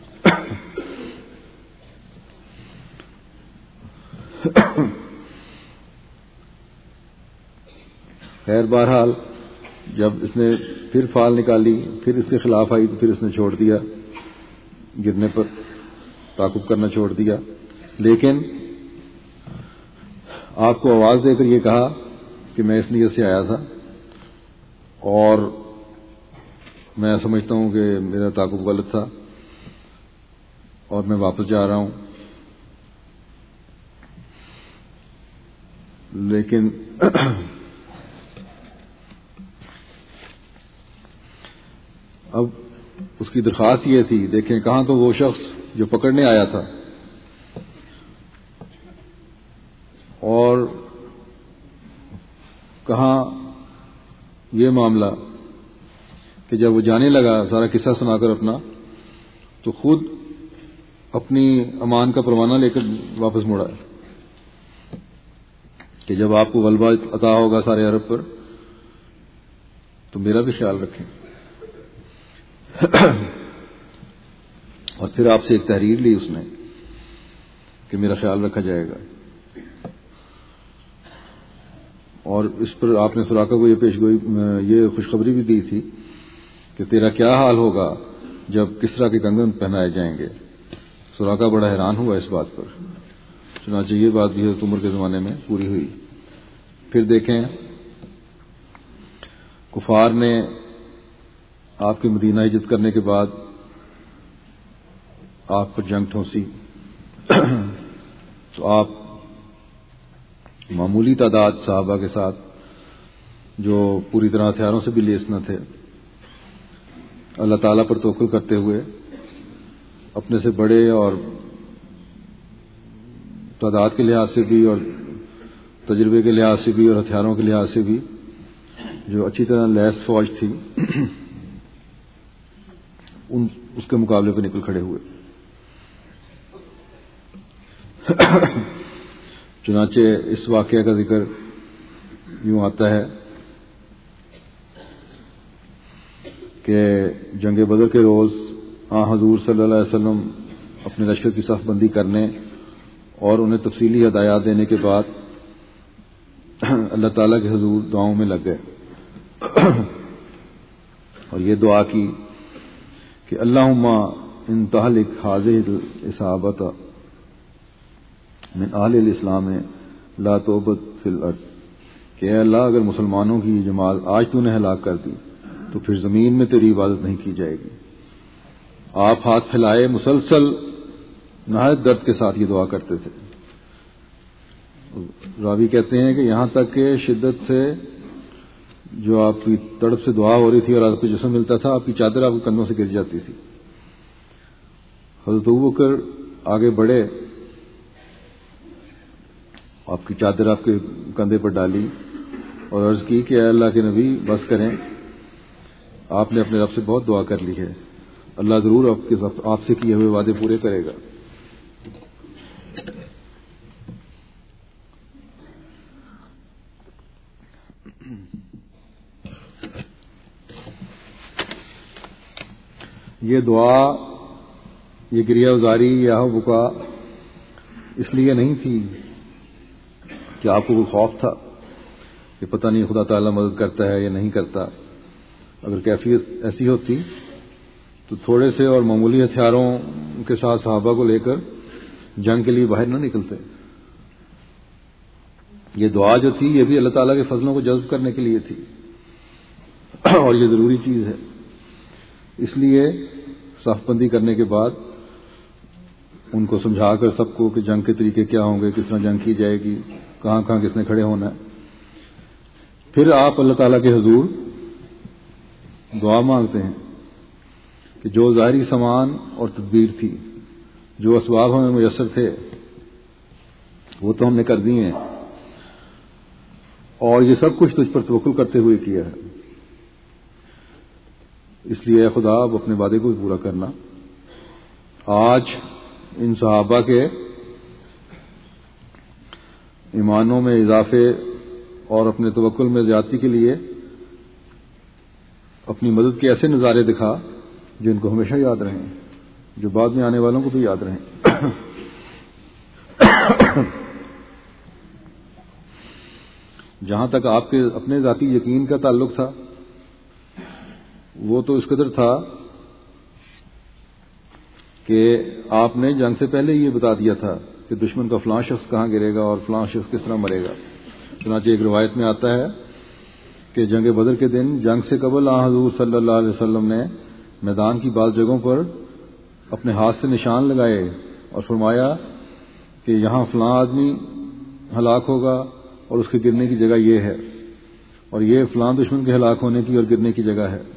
خیر بہرحال جب اس نے پھر فال نکالی، پھر اس کے خلاف آئی تو پھر اس نے چھوڑ دیا، گرنے پر تعاقب کرنا چھوڑ دیا، لیکن آپ کو آواز دے کر یہ کہا کہ میں اس نیت سے آیا تھا اور میں سمجھتا ہوں کہ میرا تعاقب غلط تھا اور میں واپس جا رہا ہوں۔ لیکن اب اس کی درخواست یہ تھی، دیکھیں کہاں تو وہ شخص جو پکڑنے آیا تھا، اور کہاں یہ معاملہ کہ جب وہ جانے لگا سارا قصہ سنا کر اپنا، تو خود اپنی امان کا پروانہ لے کر واپس مڑا کہ جب آپ کو غلبہ عطا ہوگا سارے عرب پر تو میرا بھی خیال رکھیں. اور پھر آپ سے ایک تحریر لی اس نے کہ میرا خیال رکھا جائے گا، اور اس پر آپ نے سراقہ کو یہ پیشگوئی یہ خوشخبری بھی دی تھی کہ تیرا کیا حال ہوگا جب کسرا کے کنگن پہنائے جائیں گے. سراقہ بڑا حیران ہوا اس بات پر. چنانچہ یہ بات بھی حضرت عمر کے زمانے میں پوری ہوئی. پھر دیکھیں کفار نے آپ کے مدینہ ہجرت کرنے کے بعد آپ پر جنگ ٹھونسی تو آپ معمولی تعداد صحابہ کے ساتھ جو پوری طرح ہتھیاروں سے بھی لیس نہ تھے، اللہ تعالیٰ پر توکل کرتے ہوئے اپنے سے بڑے اور تعداد کے لحاظ سے بھی اور تجربے کے لحاظ سے بھی اور ہتھیاروں کے لحاظ سے بھی جو اچھی طرح لیس فوج تھی ان اس کے مقابلے پہ نکل کھڑے ہوئے. چنانچہ اس واقعہ کا ذکر یوں آتا ہے کہ جنگ بدر کے روز آن حضور صلی اللہ علیہ وسلم اپنے لشکر کی صف بندی کرنے اور انہیں تفصیلی ہدایات دینے کے بعد اللہ تعالیٰ کے حضور دعاؤں میں لگ گئے اور یہ دعا کی کہ اللہم ان تہلک ہذہ الاصابۃ من اہل الاسلام لا توبت فی الارض، کہ اے اللہ اگر مسلمانوں کی یہ جماعت آج تو نے ہلاک کر دی تو پھر زمین میں تیری عبادت نہیں کی جائے گی. آپ ہاتھ پھیلائے مسلسل نہایت درد کے ساتھ یہ دعا کرتے تھے. راوی کہتے ہیں کہ یہاں تک کہ شدت سے جو آپ کی تڑپ سے دعا ہو رہی تھی اور آپ کو جسم ملتا تھا، آپ کی چادر آپ کے کندھوں سے گر جاتی تھی. حضرت ابوبکر آگے بڑھے، آپ کی چادر آپ کے کندھے پر ڈالی اور عرض کی کہ اے اللہ کے نبی بس کریں، آپ نے اپنے رب سے بہت دعا کر لی ہے، اللہ ضرور آپ کے آپ سے کیے ہوئے وعدے پورے کرے گا. یہ دعا، یہ گریہ ازاری یا بکا اس لیے نہیں تھی کہ آپ کو کوئی خوف تھا کہ پتہ نہیں خدا تعالیٰ مدد کرتا ہے یا نہیں کرتا. اگر کیفیت ایسی ہوتی تو تھوڑے سے اور معمولی ہتھیاروں کے ساتھ صحابہ کو لے کر جنگ کے لیے باہر نہ نکلتے. یہ دعا جو تھی یہ بھی اللہ تعالیٰ کے فضلوں کو جذب کرنے کے لیے تھی اور یہ ضروری چیز ہے. اس لیے صف بندی کرنے کے بعد ان کو سمجھا کر سب کو کہ جنگ کے طریقے کیا ہوں گے، کس طرح جنگ کی جائے گی، کہاں کہاں کس نے کھڑے ہونا ہے. پھر آپ اللہ تعالیٰ کے حضور دعا مانگتے ہیں کہ جو ظاہری سامان اور تدبیر تھی، جو اسباب ہمیں میسر تھے وہ تو ہم نے کر دیے ہیں، اور یہ سب کچھ تجھ پر توکل کرتے ہوئے کیا ہے، اس لیے اے خدا اب اپنے وعدے کو بھی پورا کرنا. آج ان صحابہ کے ایمانوں میں اضافے اور اپنے توکل میں زیادتی کے لیے اپنی مدد کے ایسے نظارے دکھا جن کو ہمیشہ یاد رہیں، جو بعد میں آنے والوں کو بھی یاد رہیں. جہاں تک آپ کے اپنے ذاتی یقین کا تعلق تھا وہ تو اس قدر تھا کہ آپ نے جنگ سے پہلے یہ بتا دیا تھا کہ دشمن کا فلاں شخص کہاں گرے گا اور فلاں شخص کس طرح مرے گا. چنانچہ ایک روایت میں آتا ہے کہ جنگ بدر کے دن جنگ سے قبل آن حضور صلی اللہ علیہ وسلم نے میدان کی بعض جگہوں پر اپنے ہاتھ سے نشان لگائے اور فرمایا کہ یہاں فلاں آدمی ہلاک ہوگا اور اس کے گرنے کی جگہ یہ ہے، اور یہ فلاں دشمن کے ہلاک ہونے کی اور گرنے کی جگہ ہے۔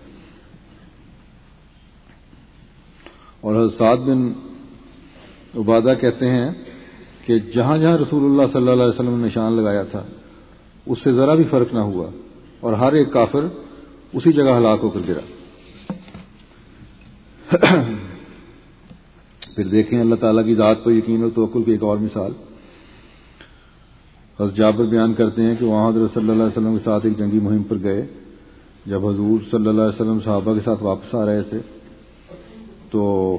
اور حضرت سعد بن عبادہ کہتے ہیں کہ جہاں جہاں رسول اللہ صلی اللہ علیہ وسلم نے نشان لگایا تھا اس سے ذرا بھی فرق نہ ہوا، اور ہر ایک کافر اسی جگہ ہلاک ہو کر گرا۔ پھر دیکھیں اللہ تعالیٰ کی ذات پر یقین اور توکل کی ایک اور مثال۔ حضرت جابر بیان کرتے ہیں کہ وہاں حضرت صلی اللہ علیہ وسلم کے ساتھ ایک جنگی مہم پر گئے۔ جب حضور صلی اللہ علیہ وسلم صحابہ کے ساتھ واپس آ رہے تھے تو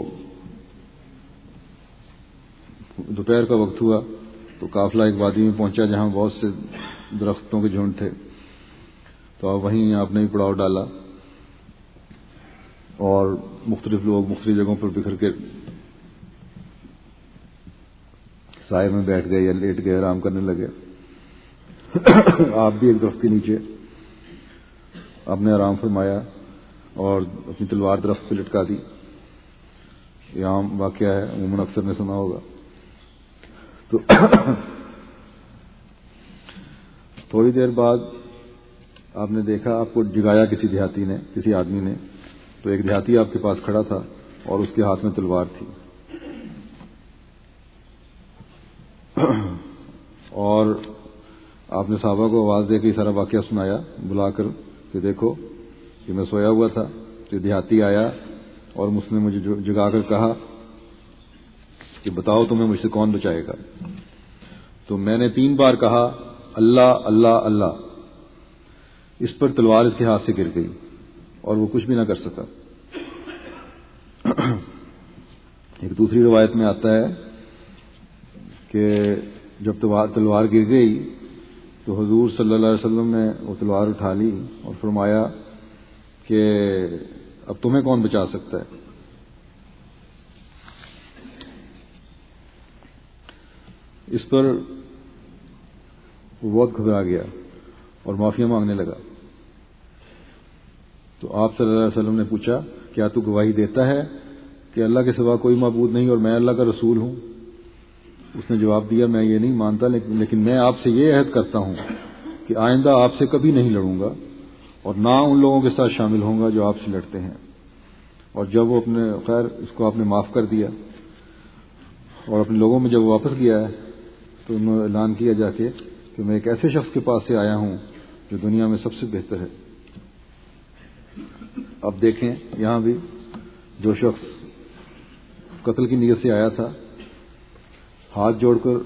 دوپہر کا وقت ہوا، تو قافلہ ایک وادی میں پہنچا جہاں بہت سے درختوں کے جھنڈ تھے، تو وہیں آپ نے بھی پڑاؤ ڈالا اور مختلف لوگ مختلف جگہوں پر بکھر کے سائے میں بیٹھ گئے یا لیٹ گئے، آرام کرنے لگے۔ آپ بھی ایک درخت کے نیچے آپ نے آرام فرمایا اور اپنی تلوار درخت پہ لٹکا دی۔ یہ عام واقعہ ہے، عموماً اکثر نے سنا ہوگا۔ تو تھوڑی دیر بعد آپ نے دیکھا، آپ کو جگایا کسی دیہاتی نے، کسی آدمی نے، تو ایک دیہاتی آپ کے پاس کھڑا تھا اور اس کے ہاتھ میں تلوار تھی، اور آپ نے صحابہ کو آواز دے کے یہ سارا واقعہ سنایا بلا کر کہ دیکھو کہ میں سویا ہوا تھا، تو دیہاتی آیا اور اس نے مجھے جگا کر کہا کہ بتاؤ تمہیں مجھ سے کون بچائے گا؟ تو میں نے تین بار کہا اللہ اللہ اللہ، اس پر تلوار اس کے ہاتھ سے گر گئی اور وہ کچھ بھی نہ کر سکا۔ ایک دوسری روایت میں آتا ہے کہ جب تلوار گر گئی تو حضور صلی اللہ علیہ وسلم نے وہ تلوار اٹھا لی اور فرمایا کہ اب تمہیں کون بچا سکتا ہے؟ اس پر وہ بہت گھبرا گیا اور معافیاں مانگنے لگا۔ تو آپ صلی اللہ علیہ وسلم نے پوچھا کیا تو گواہی دیتا ہے کہ اللہ کے سوا کوئی معبود نہیں اور میں اللہ کا رسول ہوں؟ اس نے جواب دیا میں یہ نہیں مانتا، لیکن میں آپ سے یہ عہد کرتا ہوں کہ آئندہ آپ سے کبھی نہیں لڑوں گا اور نہ ان لوگوں کے ساتھ شامل ہوں گا جو آپ سے لڑتے ہیں۔ اور جب وہ اپنے خیر اس کو آپ نے معاف کر دیا اور اپنے لوگوں میں جب وہ واپس گیا ہے تو انہوں نے اعلان کیا جا کے کہ میں ایک ایسے شخص کے پاس سے آیا ہوں جو دنیا میں سب سے بہتر ہے۔ اب دیکھیں یہاں بھی جو شخص قتل کی نیت سے آیا تھا ہاتھ جوڑ کر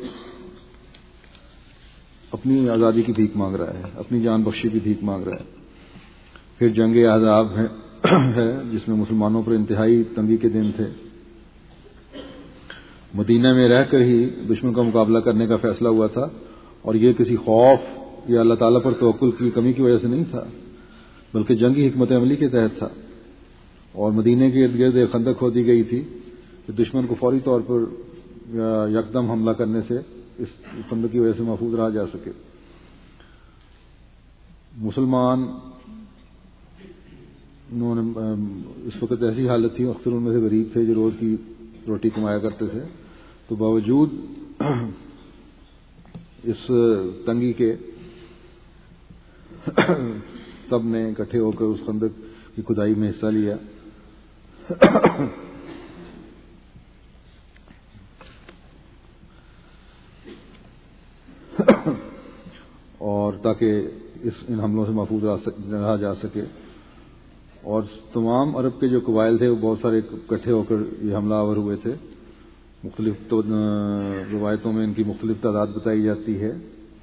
اپنی آزادی کی بھیک مانگ رہا ہے، اپنی جان بخشی کی بھیک مانگ رہا ہے۔ پھر جنگ احزاب ہے جس میں مسلمانوں پر انتہائی تنگی کے دن تھے۔ مدینہ میں رہ کر ہی دشمن کا مقابلہ کرنے کا فیصلہ ہوا تھا، اور یہ کسی خوف یا اللہ تعالیٰ پر توکل کی کمی کی وجہ سے نہیں تھا، بلکہ جنگی حکمت عملی کے تحت تھا۔ اور مدینہ کے ارد گرد ایک خندق کھودی گئی تھی کہ دشمن کو فوری طور پر یکدم حملہ کرنے سے اس خندق کی وجہ سے محفوظ رہا جا سکے۔ مسلمان انہوں نے اس وقت ایسی حالت تھی، اکثر ان میں سے غریب تھے جو روز کی روٹی کمایا کرتے تھے، تو باوجود اس تنگی کے سب نے اکٹھے ہو کر اس خندق کی کھدائی میں حصہ لیا۔ اور تاکہ اس ان حملوں سے محفوظ رہا جا سکے، اور تمام عرب کے جو قبائل تھے وہ بہت سارے اکٹھے ہو کر یہ حملہ آور ہوئے تھے۔ مختلف روایتوں میں ان کی مختلف تعداد بتائی جاتی ہے،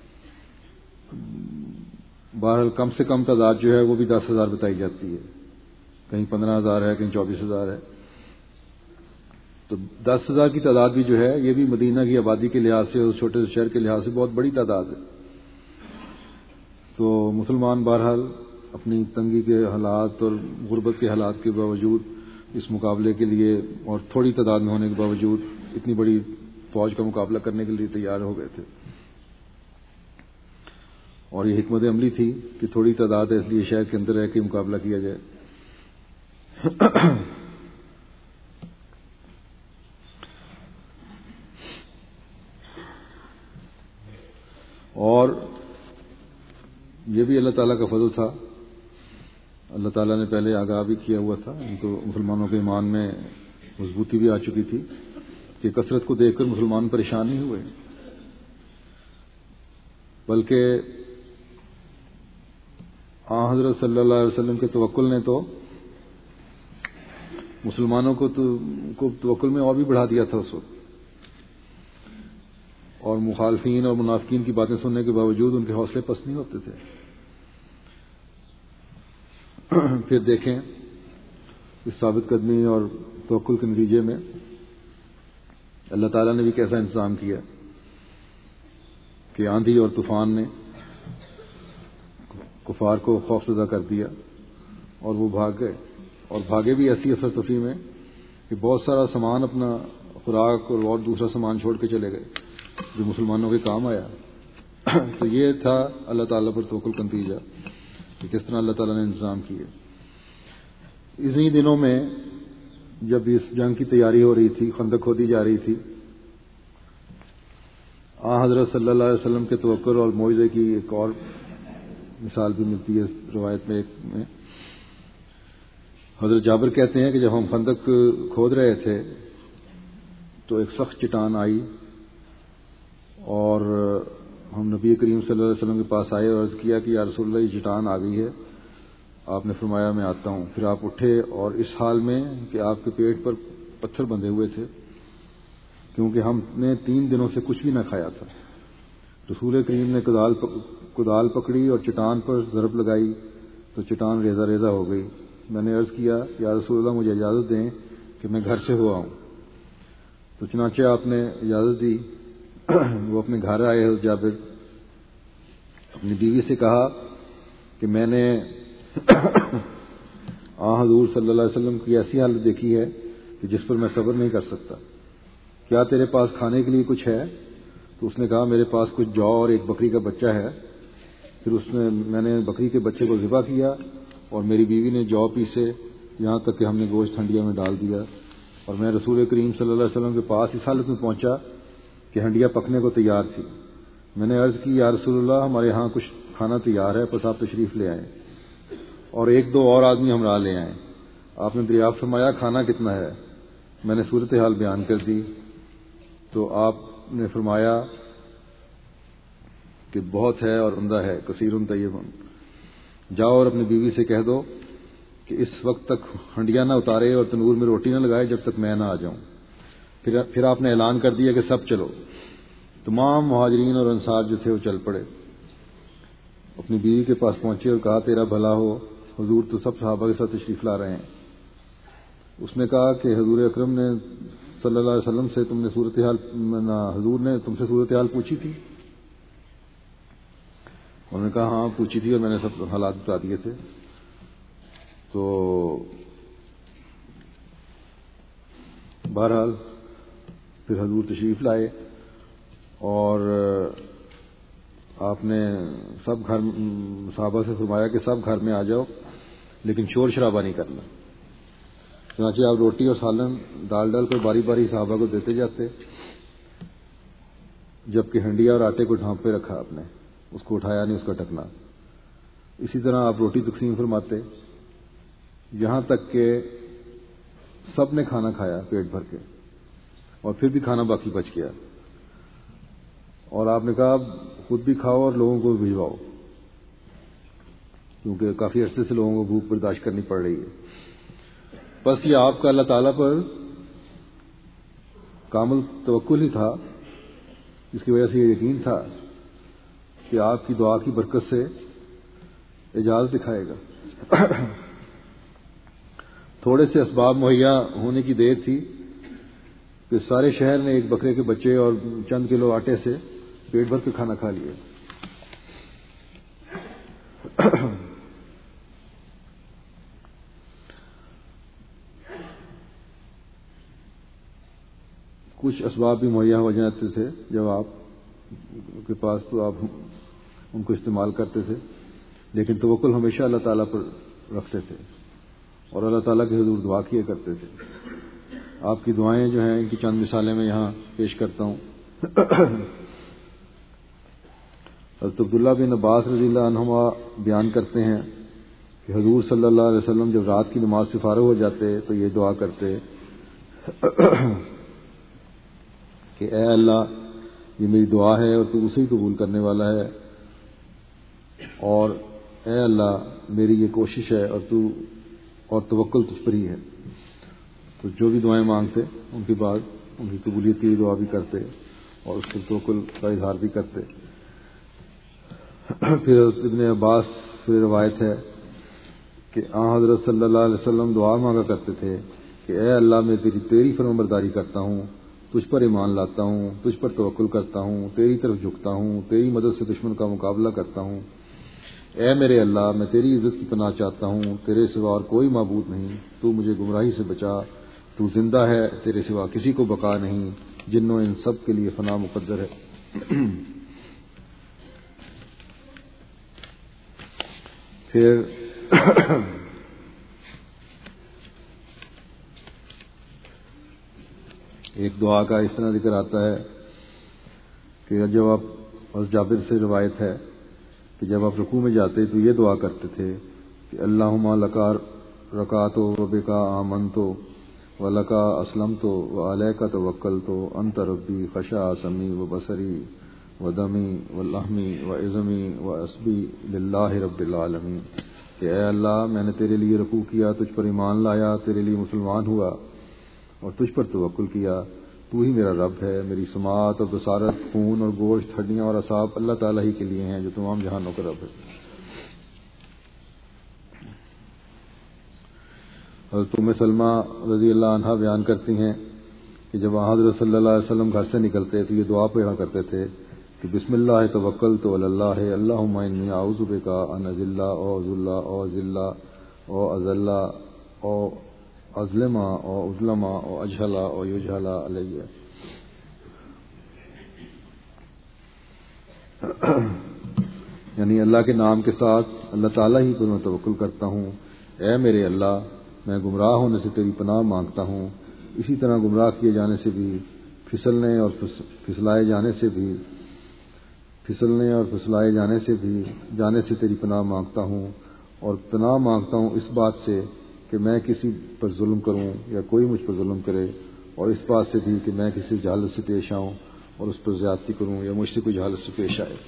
بہرحال کم سے کم تعداد جو ہے وہ بھی دس ہزار بتائی جاتی ہے، کہیں پندرہ ہزار ہے، کہیں چوبیس ہزار ہے۔ تو دس ہزار کی تعداد بھی جو ہے یہ بھی مدینہ کی آبادی کے لحاظ سے اور چھوٹے سے شہر کے لحاظ سے بہت بڑی تعداد ہے۔ تو مسلمان بہرحال اپنی تنگی کے حالات اور غربت کے حالات کے باوجود اس مقابلے کے لیے اور تھوڑی تعداد میں ہونے کے باوجود اتنی بڑی فوج کا مقابلہ کرنے کے لیے تیار ہو گئے تھے، اور یہ حکمت عملی تھی کہ تھوڑی تعداد ہے اس لیے شہر کے اندر رہ کے مقابلہ کیا جائے۔ اور یہ بھی اللہ تعالیٰ کا فضل تھا. اللہ تعالیٰ نے پہلے آگاہ بھی کیا ہوا تھا. ان کو مسلمانوں کے ایمان میں مضبوطی بھی آ چکی تھی کہ کثرت کو دیکھ کر مسلمان پریشان نہیں ہوئے، بلکہ آن حضرت صلی اللہ علیہ وسلم کے توکل نے تو مسلمانوں کو تو توکل میں اور بھی بڑھا دیا تھا اس وقت. اور مخالفین اور منافقین کی باتیں سننے کے باوجود ان کے حوصلے پست نہیں ہوتے تھے. پھر دیکھیں اس ثابت قدمی اور توکل کے نتیجے میں اللہ تعالیٰ نے بھی کیسا انتظام کیا کہ آندھی اور طوفان نے کفار کو خوفزدہ کر دیا اور وہ بھاگ گئے، اور بھاگے بھی ایسی افراتفری میں کہ بہت سارا سامان اپنا خوراک اور اور دوسرا سامان چھوڑ کے چلے گئے جو مسلمانوں کے کام آیا. تو یہ تھا اللہ تعالیٰ پر توکل کا نتیجہ کہ کس طرح اللہ تعالیٰ نے انتظام کیے. اسی دنوں میں جب اس جنگ کی تیاری ہو رہی تھی، خندق کھودی جا رہی تھی، آن حضرت صلی اللہ علیہ وسلم کے توکل اور معجزے کی ایک اور مثال بھی ملتی ہے اس روایت میں. ایک میں حضرت جابر کہتے ہیں کہ جب ہم خندق کھود رہے تھے تو ایک سخت چٹان آئی اور ہم نبی کریم صلی اللہ علیہ وسلم کے پاس آئے اور عرض کیا کہ یا رسول اللہ یہ چٹان آ گئی ہے. آپ نے فرمایا میں آتا ہوں. پھر آپ اٹھے اور اس حال میں کہ آپ کے پیٹ پر پتھر بندھے ہوئے تھے کیونکہ ہم نے تین دنوں سے کچھ بھی نہ کھایا تھا. رسول کریم نے کدال کدال پکڑی اور چٹان پر ضرب لگائی تو چٹان ریزہ ریزہ ہو گئی. میں نے عرض کیا یا رسول اللہ مجھے اجازت دیں کہ میں گھر سے ہوا ہوں. تو چنانچہ آپ نے اجازت دی. وہ اپنے گھر آئے. حضرت جابر اپنی بیوی سے کہا کہ میں نے آن حضور صلی اللہ علیہ وسلم کی ایسی حالت دیکھی ہے کہ جس پر میں صبر نہیں کر سکتا. کیا تیرے پاس کھانے کے لیے کچھ ہے؟ تو اس نے کہا میرے پاس کچھ جو اور ایک بکری کا بچہ ہے. پھر اس نے میں نے بکری کے بچے کو ذبح کیا اور میری بیوی نے جو پیسے یہاں تک کہ ہم نے گوشت ہنڈیا میں ڈال دیا اور میں رسول کریم صلی اللہ علیہ وسلم کے پاس اس حالت میں پہنچا کہ ہنڈیا پکنے کو تیار تھی. میں نے عرض کی یا رسول اللہ ہمارے ہاں کچھ کھانا تیار ہے، بس آپ تشریف لے آئیں اور ایک دو اور آدمی ہمراہ لے آئیں. آپ نے دریافت فرمایا کھانا کتنا ہے؟ میں نے صورتحال بیان کر دی تو آپ نے فرمایا کہ بہت ہے اور عمدہ ہے، کثیر طیب. جاؤ اور اپنی بیوی سے کہہ دو کہ اس وقت تک ہنڈیا نہ اتارے اور تنور میں روٹی نہ لگائے جب تک میں نہ آ جاؤں. پھر پھر آپ نے اعلان کر دیا کہ سب چلو. تمام مہاجرین اور انصار جو تھے وہ چل پڑے. اپنی بیوی کے پاس پہنچے اور کہا تیرا بھلا ہو، حضور تو سب صحابہ کے ساتھ تشریف لا رہے ہیں. اس نے کہا کہ حضور اکرم نے صلی اللہ علیہ وسلم سے تم نے صورتحال حضور نے تم سے صورتحال پوچھی تھی؟ انہوں نے کہا ہاں پوچھی تھی اور میں نے سب حالات بتا دیے تھے. تو بہرحال پھر حضور تشریف لائے اور آپ نے سب گھر صحابہ سے فرمایا کہ سب گھر میں آ جاؤ لیکن شور شرابہ نہیں کرنا. چنانچہ آپ روٹی اور سالن ڈال ڈال کر باری باری صحابہ کو دیتے جاتے جبکہ ہنڈیا اور آٹے کو ڈھانپ پہ رکھا آپ نے، اس کو اٹھایا نہیں اس کا ڈھکنا. اسی طرح آپ روٹی تقسیم فرماتے یہاں تک کہ سب نے کھانا کھایا پیٹ بھر کے اور پھر بھی کھانا باقی بچ گیا اور آپ نے کہا خود بھی کھاؤ اور لوگوں کو بھی بھجواؤ کیونکہ کافی عرصے سے لوگوں کو بھوک برداشت کرنی پڑ رہی ہے. بس یہ آپ کا اللہ تعالیٰ پر کامل توکل ہی تھا جس کی وجہ سے یہ یقین تھا کہ آپ کی دعا کی برکت سے اجازت دکھائے گا. تھوڑے سے اسباب مہیا ہونے کی دیر تھی کہ سارے شہر نے ایک بکرے کے بچے اور چند کلو آٹے سے پیٹ بھر کے کھانا کھا لیا. کچھ اسباب بھی مہیا ہو جاتے تھے جب آپ کے پاس تو آپ ان کو استعمال کرتے تھے لیکن توکل ہمیشہ اللہ تعالیٰ پر رکھتے تھے اور اللہ تعالیٰ کے حضور دعا کیا کرتے تھے. آپ کی دعائیں جو ہیں ان کی چند مثالیں میں یہاں پیش کرتا ہوں. حضرت عبداللہ بن عباس رضی اللہ عنہما بیان کرتے ہیں کہ حضور صلی اللہ علیہ وسلم جب رات کی نماز سے فارغ ہو جاتے تو یہ دعا کرتے کہ اے اللہ یہ میری دعا ہے اور تو اسے ہی قبول کرنے والا ہے، اور اے اللہ میری یہ کوشش ہے اور تو اور توکل تجھ پر ہی ہے۔ تو جو بھی دعائیں مانگتے ان کے بعد ان کی قبولیت کی دعا بھی کرتے اور اس پر توکل کا اظہار بھی کرتے۔ پھر ابن عباس سے روایت ہے کہ آن حضرت صلی اللہ علیہ وسلم دعا مانگا کرتے تھے کہ اے اللہ میں تیری تیری فرمانبرداری کرتا ہوں، تجھ پر ایمان لاتا ہوں، تجھ پر توکل کرتا ہوں، تیری طرف جھکتا ہوں، تیری مدد سے دشمن کا مقابلہ کرتا ہوں۔ اے میرے اللہ میں تیری عزت کی پناہ چاہتا ہوں، تیرے سوا اور کوئی معبود نہیں، تو مجھے گمراہی سے بچا، تو زندہ ہے، تیرے سوا کسی کو بقا نہیں، جنوں ان سب کے لیے فنا مقدر ہے۔ پھر ایک دعا کا اس طرح ذکر آتا ہے کہ جب آپ اور جابر سے روایت ہے کہ جب آپ رکوع میں جاتے تو یہ دعا کرتے تھے کہ اللہم لکا رکعت و بکا آمنت و لکا اسلمت و علیک توکلت انت ربی خشع سمی و بصری و دمی و لحمی و عظمی و عصبی للہ رب العالمین، کہ اے اللہ میں نے تیرے لیے رکوع کیا، تجھ پر ایمان لایا، تیرے لیے مسلمان ہوا اور تجھ پر توکل کیا، تو ہی میرا رب ہے، میری سماعت اور بصارت، خون اور گوشت، ہڈیاں اور اعصاب اللہ تعالیٰ ہی کے لیے ہیں جو تمام جہانوں کا رب ہے۔ حضرت ام سلمہ رضی اللہ عنہا بیان کرتی ہیں کہ جب حضرت صلی اللہ علیہ وسلم گھر سے نکلتے تو یہ دعا پڑھا کرتے تھے کہ بسم اللہ توکلت علی اللہ اللہم انی اعوذ بک ان اذل او اذل او اذل او اذل او اظلم او اظلم او اجہل او یجہل علیہ۔ یعنی اللہ کے نام کے ساتھ اللہ تعالیٰ ہی پر میں توکل کرتا ہوں، اے میرے اللہ میں گمراہ ہونے سے تیری پناہ مانگتا ہوں، اسی طرح گمراہ کیے جانے سے بھی، پھسلنے اور پھسلائے جانے سے بھی پھسلنے اور پھسلائے جانے سے بھی جانے سے تیری پناہ مانگتا ہوں، اور پناہ مانگتا ہوں اس بات سے کہ میں کسی پر ظلم کروں یا کوئی مجھ پر ظلم کرے، اور اس بات سے بھی کہ میں کسی جہالت سے پیش آؤں اور اس پر زیادتی کروں یا مجھ سے کوئی جہالت سے پیش آئے۔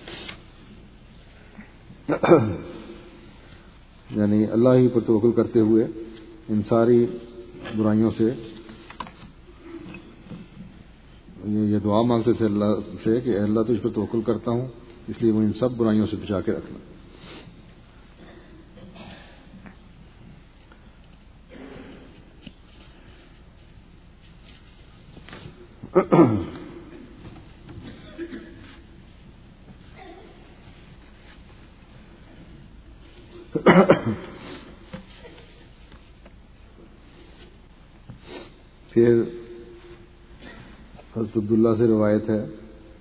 یعنی اللہ ہی پر توکل کرتے ہوئے ان ساری برائیوں سے یہ دعا مانگتے تھے اللہ سے کہ اے اللہ تجھ پر توکل کرتا ہوں، اس لیے وہ ان سب برائیوں سے بچا کے رکھنا۔ پھر حضرت عبداللہ سے روایت ہے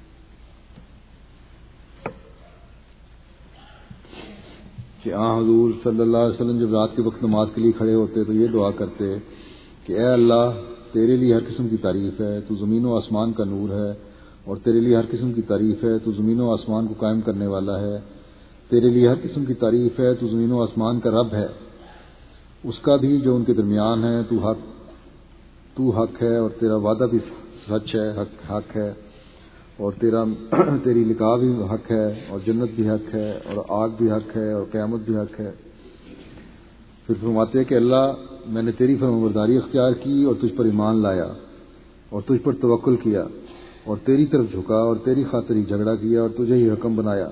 کہ آن حضور صلی اللہ علیہ وسلم جب رات کے وقت نماز کے لیے کھڑے ہوتے تو یہ دعا کرتے کہ اے اللہ تیرے لیے ہر قسم کی تعریف ہے، تو زمین و آسمان کا نور ہے، اور تیرے لیے ہر قسم کی تعریف ہے، تو زمین و آسمان کو قائم کرنے والا ہے، تیرے لیے ہر قسم کی تعریف ہے، تو زمین و آسمان کا رب ہے، اس کا بھی جو ان کے درمیان ہے، تو حق تو حق ہے اور تیرا وعدہ بھی سچ ہے، حق حق ہے، اور تیرا تیری لقاء بھی حق ہے، اور جنت بھی حق ہے، اور آگ بھی حق ہے، اور قیامت بھی حق ہے۔ پھر فرماتے ہیں کہ اللہ میں نے تیری فرمانبرداری اختیار کی اور تجھ پر ایمان لایا اور تجھ پر توکل کیا اور تیری طرف جھکا اور تیری خاطر ہی جھگڑا کیا اور تجھے ہی حکم بنایا،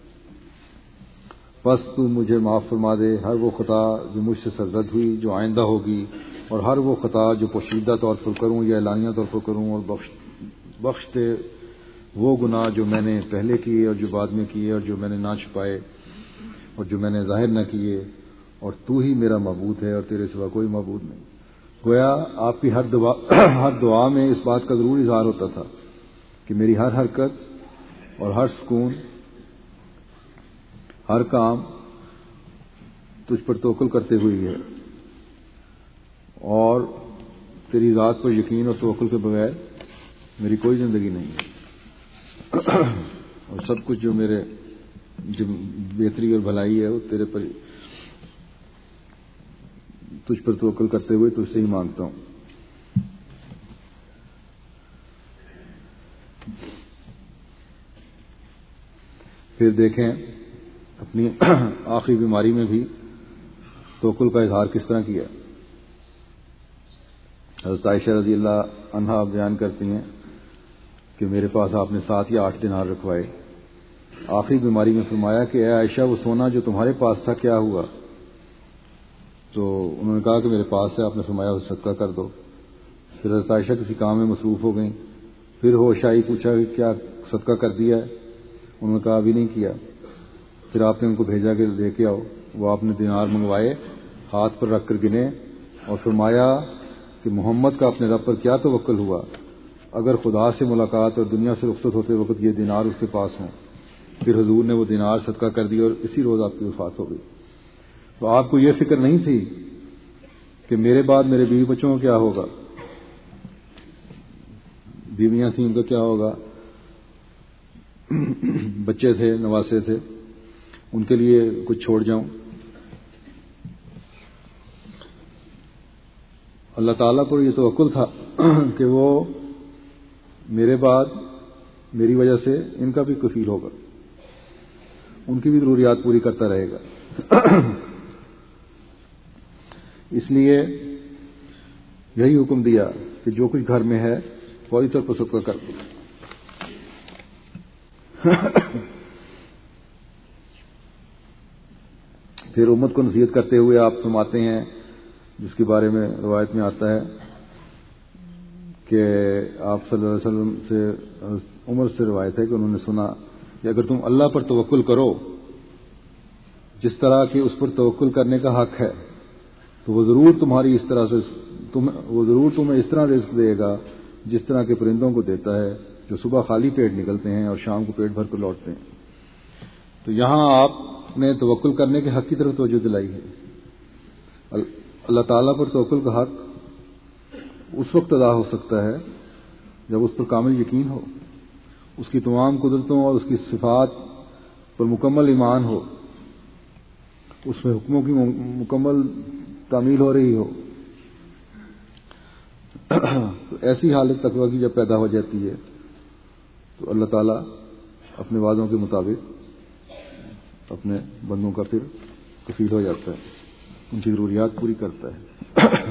بس تو مجھے معاف فرما دے ہر وہ خطا جو مجھ سے سرزد ہوئی، جو آئندہ ہوگی، اور ہر وہ خطا جو پوشیدہ طور پر کروں یا اعلانیہ طور پر کروں، اور بخش بخش دے وہ گناہ جو میں نے پہلے کیے اور جو بعد میں کیے اور جو میں نے نہ چھپائے اور جو میں نے ظاہر نہ کیے، اور تو ہی میرا معبود ہے اور تیرے سوا کوئی معبود نہیں۔ گویا آپ کی ہر دعا ہر دعا میں اس بات کا ضرور اظہار ہوتا تھا کہ میری ہر حرکت اور ہر سکون، ہر کام تجھ پر توکل کرتے ہوئے ہے، اور تیری ذات پر یقین اور توکل کے بغیر میری کوئی زندگی نہیں ہے، اور سب کچھ جو میرے جو بہتری اور بھلائی ہے وہ تیرے پر تجھ پر توکل کرتے ہوئے تجھ سے ہی مانگتا ہوں. پھر دیکھیں اپنی آخری بیماری میں بھی توکل کا اظہار کس طرح کیا. حضرت عائشہ رضی اللہ عنہا بیان کرتی ہیں کہ میرے پاس آپ نے سات یا آٹھ دینار رکھوائے. آخری بیماری میں فرمایا کہ اے عائشہ وہ سونا جو تمہارے پاس تھا کیا ہوا؟ تو انہوں نے کہا کہ میرے پاس ہے. آپ نے فرمایا اسے صدقہ کر دو. پھر حضرت عائشہ کسی کام میں مصروف ہو گئیں. پھر ہوش آئی, پوچھا کہ کیا صدقہ کر دیا ہے؟ انہوں نے کہا ابھی نہیں کیا. پھر آپ نے ان کو بھیجا کہ لے کے آؤ. وہ آپ نے دینار منگوائے, ہاتھ پر رکھ کر گنے اور فرمایا کہ محمد کا اپنے رب پر کیا توکل ہوا. اگر خدا سے ملاقات اور دنیا سے رخصت ہوتے وقت یہ دینار اس کے پاس ہوں. پھر حضور نے وہ دینار صدقہ کر دی اور اسی روز آپ کی وفات ہو گئی. تو آپ کو یہ فکر نہیں تھی کہ میرے بعد میرے بیوی بچوں کا کیا ہوگا, بیویاں تھیں ان کا کیا ہوگا, بچے تھے, نواسے تھے, ان کے لیے کچھ چھوڑ جاؤں. اللہ تعالیٰ پر یہ توکل تھا کہ وہ میرے بعد میری وجہ سے ان کا بھی کفیل ہوگا, ان کی بھی ضروریات پوری کرتا رہے گا. اس لیے یہی حکم دیا کہ جو کچھ گھر میں ہے فوری طور پر صدقہ کر دو. پھر امت کو نصیحت کرتے ہوئے آپ فرماتے ہیں, جس کے بارے میں روایت میں آتا ہے کہ آپ صلی اللہ علیہ وسلم سے عمر سے روایت ہے کہ انہوں نے سنا کہ اگر تم اللہ پر توکل کرو جس طرح کہ اس پر توکل کرنے کا حق ہے تو وہ ضرور تمہاری اس طرح سے تم وہ ضرور تمہیں اس طرح رزق دے گا جس طرح کے پرندوں کو دیتا ہے جو صبح خالی پیٹ نکلتے ہیں اور شام کو پیٹ بھر کر لوٹتے ہیں. تو یہاں آپ نے توکل کرنے کے حق کی طرف توجہ دلائی ہے. اللہ تعالیٰ پر توکل کا حق اس وقت ادا ہو سکتا ہے جب اس پر کامل یقین ہو, اس کی تمام قدرتوں اور اس کی صفات پر مکمل ایمان ہو, اس میں حکموں کی مکمل تعمیل ہو رہی ہو. تو ایسی حالت تقویٰ کی جب پیدا ہو جاتی ہے تو اللہ تعالیٰ اپنے وعدوں کے مطابق اپنے بندوں کا پھر کفیل ہو جاتا ہے, ان کی ضروریات پوری کرتا ہے.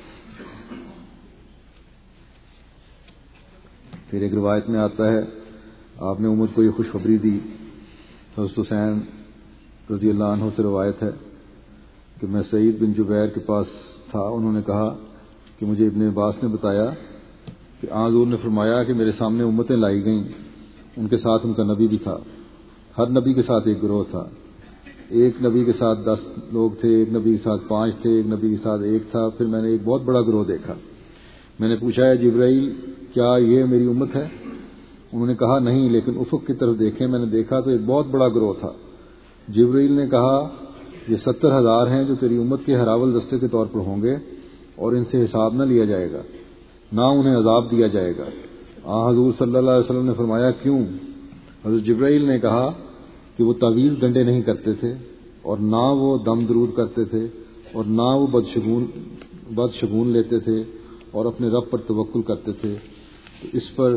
پھر ایک روایت میں آتا ہے آپ نے امت کو یہ خوشخبری دی. حضرت حسین رضی اللہ عنہ سے روایت ہے کہ میں سعید بن جبیر کے پاس تھا. انہوں نے کہا کہ مجھے ابن عباس نے بتایا کہ حضور نے فرمایا کہ میرے سامنے امتیں لائی گئیں, ان کے ساتھ ان کا نبی بھی تھا. ہر نبی کے ساتھ ایک گروہ تھا. ایک نبی کے ساتھ دس لوگ تھے, ایک نبی کے ساتھ پانچ تھے, ایک نبی کے ساتھ ایک تھا. پھر میں نے ایک بہت بڑا گروہ دیکھا. میں نے پوچھا ہے جبرائیل کیا یہ میری امت ہے؟ انہوں نے کہا نہیں, لیکن افق کی طرف دیکھیں. میں نے دیکھا تو ایک بہت بڑا گروہ تھا. جبرائیل نے کہا یہ ستر ہزار ہیں جو تیری امت کے ہراول دستے کے طور پر ہوں گے اور ان سے حساب نہ لیا جائے گا, نہ انہیں عذاب دیا جائے گا. آن حضور صلی اللہ علیہ وسلم نے فرمایا کیوں؟ حضرت جبرائیل نے کہا کہ وہ تعویذ گنڈے نہیں کرتے تھے اور نہ وہ دم درود کرتے تھے اور نہ وہ بدشگون بدشگون لیتے تھے اور اپنے رب پر توکل کرتے تھے. تو اس پر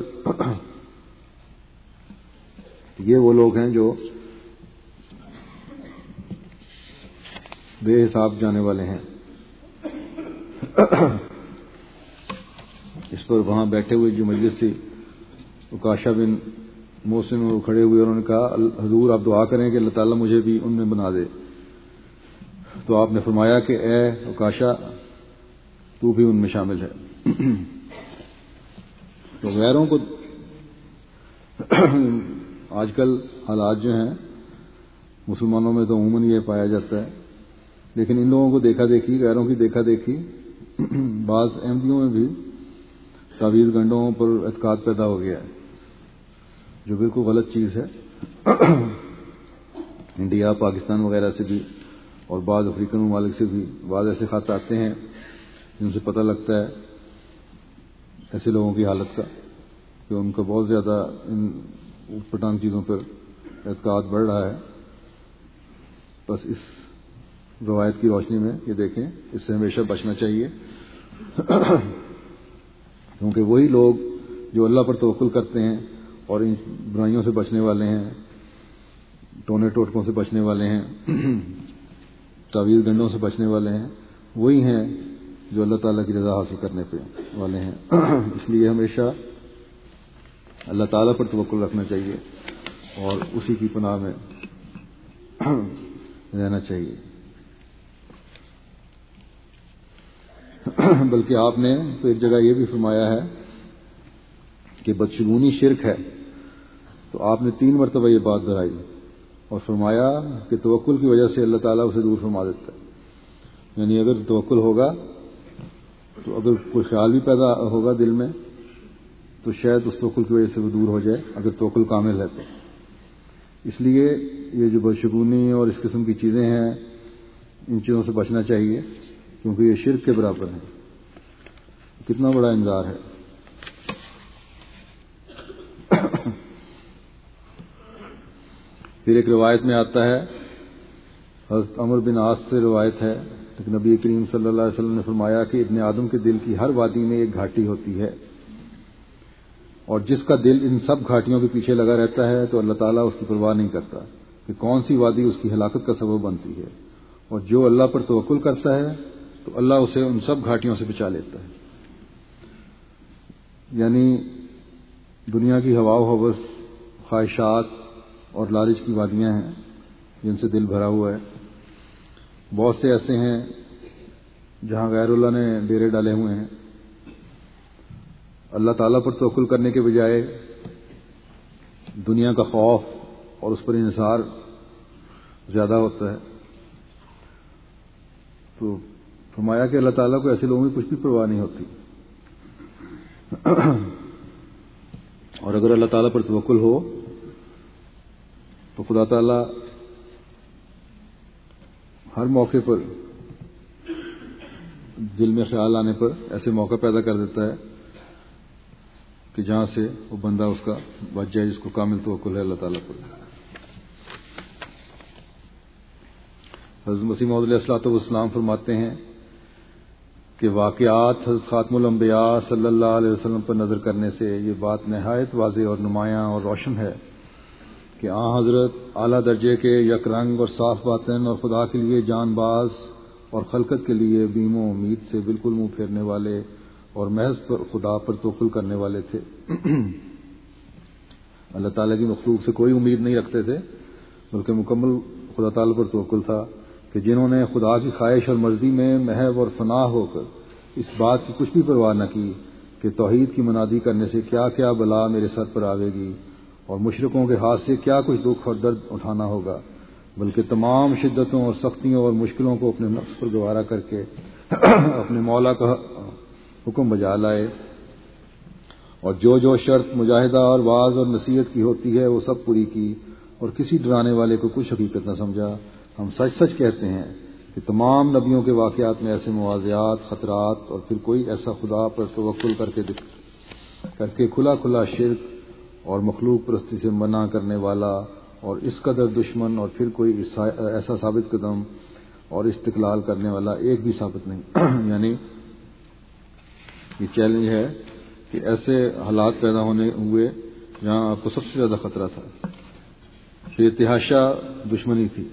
یہ وہ لوگ ہیں جو بے حساب جانے والے ہیں. اس پر وہاں بیٹھے ہوئے جو مجلس تھی عکاشہ بن محسن وہ کھڑے ہوئے, انہوں نے کہا حضور آپ دعا کریں کہ اللہ تعالیٰ مجھے بھی ان میں بنا دے. تو آپ نے فرمایا کہ اے عکاشہ تو بھی ان میں شامل ہے. تو غیروں کو آج کل حالات جو ہیں مسلمانوں میں تو عموماً یہ پایا جاتا ہے, لیکن ان لوگوں کو دیکھا دیکھی, غیروں کی دیکھا دیکھی بعض احمدیوں میں بھی تعویذ گنڈوں پر اعتقاد پیدا ہو گیا ہے جو بالکل غلط چیز ہے. انڈیا پاکستان وغیرہ سے بھی اور بعض افریقن ممالک سے بھی بعض ایسے خط آتے ہیں جن سے پتہ لگتا ہے ایسے لوگوں کی حالت کا کہ ان کا بہت زیادہ ان پٹانگ چیزوں پر اعتقاد بڑھ رہا ہے. بس اس روایت کی روشنی میں یہ دیکھیں، اس سے ہمیشہ بچنا چاہیے، کیونکہ وہی لوگ جو اللہ پر توکل کرتے ہیں اور ان برائیوں سے بچنے والے ہیں، ٹونے ٹوٹکوں سے بچنے والے ہیں، تعویذ گنڈوں سے بچنے والے ہیں، وہی ہیں جو اللہ تعالیٰ کی رضا حاصل کرنے پہ والے ہیں۔ اس لیے ہمیشہ اللہ تعالیٰ پر توکل رکھنا چاہیے اور اسی کی پناہ میں رہنا چاہیے۔ بلکہ آپ نے تو ایک جگہ یہ بھی فرمایا ہے کہ بدشگونی شرک ہے، تو آپ نے تین مرتبہ یہ بات دہرائی اور فرمایا کہ توکل کی وجہ سے اللہ تعالیٰ اسے دور فرما دیتا ہے۔ یعنی اگر توکل ہوگا تو اگر کوئی خیال بھی پیدا ہوگا دل میں تو شاید اس توکل کی وجہ سے وہ دور ہو جائے، اگر توکل کامل ہے تو۔ اس لیے یہ جو بدشگونی اور اس قسم کی چیزیں ہیں، ان چیزوں سے بچنا چاہیے، کیونکہ یہ شرک کے برابر ہیں۔ کتنا بڑا انذار ہے۔ پھر ایک روایت میں آتا ہے، حضرت عمر بن عاص سے روایت ہے کہ نبی کریم صلی اللہ علیہ وسلم نے فرمایا کہ ابن آدم کے دل کی ہر وادی میں ایک گھاٹی ہوتی ہے، اور جس کا دل ان سب گھاٹیوں کے پیچھے لگا رہتا ہے تو اللہ تعالیٰ اس کی پرواہ نہیں کرتا کہ کون سی وادی اس کی ہلاکت کا سبب بنتی ہے، اور جو اللہ پر توکل کرتا ہے تو اللہ اسے ان سب گھاٹیوں سے بچا لیتا ہے۔ یعنی دنیا کی ہوا و ہوس، خواہشات اور لالچ کی وادیاں ہیں جن سے دل بھرا ہوا ہے۔ بہت سے ایسے ہیں جہاں غیر اللہ نے ڈیرے ڈالے ہوئے ہیں، اللہ تعالیٰ پر توکل کرنے کے بجائے دنیا کا خوف اور اس پر انحصار زیادہ ہوتا ہے۔ تو فرمایا کہ اللہ تعالیٰ کو ایسے لوگوں کی کچھ بھی پرواہ نہیں ہوتی، اور اگر اللہ تعالیٰ پر توکل ہو تو خدا تعالیٰ ہر موقع پر دل میں خیال آنے پر ایسے موقع پیدا کر دیتا ہے کہ جہاں سے وہ بندہ اس کا بچ جائے، جس کو کامل توکل ہے اللہ تعالیٰ پر۔ حضرت مسیح موعود علیہ الصلوۃ والسلام فرماتے ہیں کہ واقعات حضرت خاتم الانبیاء صلی اللہ علیہ وسلم پر نظر کرنے سے یہ بات نہایت واضح اور نمایاں اور روشن ہے کہ آن حضرت اعلیٰ درجے کے یک رنگ اور صاف باطن اور خدا کے لیے جان باز اور خلقت کے لیے بیم و امید سے بالکل منہ پھیرنے والے اور محض پر خدا پر توکل کرنے والے تھے۔ اللہ تعالیٰ کی مخلوق سے کوئی امید نہیں رکھتے تھے، بلکہ مکمل خدا تعالیٰ پر توکل تھا کہ جنہوں نے خدا کی خواہش اور مرضی میں محو اور فنا ہو کر اس بات کی کچھ بھی پرواہ نہ کی کہ توحید کی منادی کرنے سے کیا کیا بلا میرے سر پر آوے گی اور مشرکوں کے ہاتھ سے کیا کچھ دکھ اور درد اٹھانا ہوگا، بلکہ تمام شدتوں اور سختیوں اور مشکلوں کو اپنے نفس پر گوارا کر کے اپنے مولا کا حکم بجا لائے، اور جو جو شرط مجاہدہ اور واعظ اور نصیحت کی ہوتی ہے وہ سب پوری کی، اور کسی ڈرانے والے کو کچھ حقیقت نہ سمجھا۔ ہم سچ سچ کہتے ہیں کہ تمام نبیوں کے واقعات میں ایسے مواضعات، خطرات اور پھر کوئی ایسا خدا پر توکل کر کے کر کے کھلا کھلا شرک اور مخلوق پرستی سے منع کرنے والا اور اس قدر دشمن اور پھر کوئی ایسا ثابت قدم اور استقلال کرنے والا ایک بھی ثابت نہیں۔ یعنی یہ چیلنج ہے کہ ایسے حالات پیدا ہونے ہوئے جہاں آپ کو سب سے زیادہ خطرہ تھا، بے تحاشا دشمنی تھی،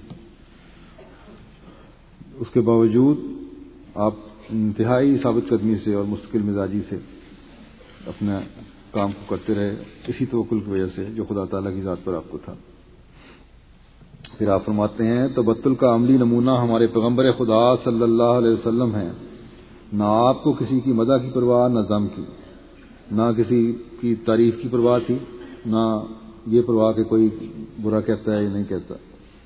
اس کے باوجود آپ انتہائی ثابت قدمی سے اور مستقل مزاجی سے اپنا کام کو کرتے رہے، اسی توکل کی وجہ سے جو خدا تعالیٰ کی ذات پر آپ کو تھا۔ پھر آپ فرماتے ہیں تبتل کا عملی نمونہ ہمارے پیغمبر خدا صلی اللہ علیہ وسلم ہیں، نہ آپ کو کسی کی مدح کی پرواہ، نہ ذم کی، نہ کسی کی تعریف کی پرواہ تھی، نہ یہ پرواہ کہ کوئی برا کہتا ہے یا نہیں کہتا۔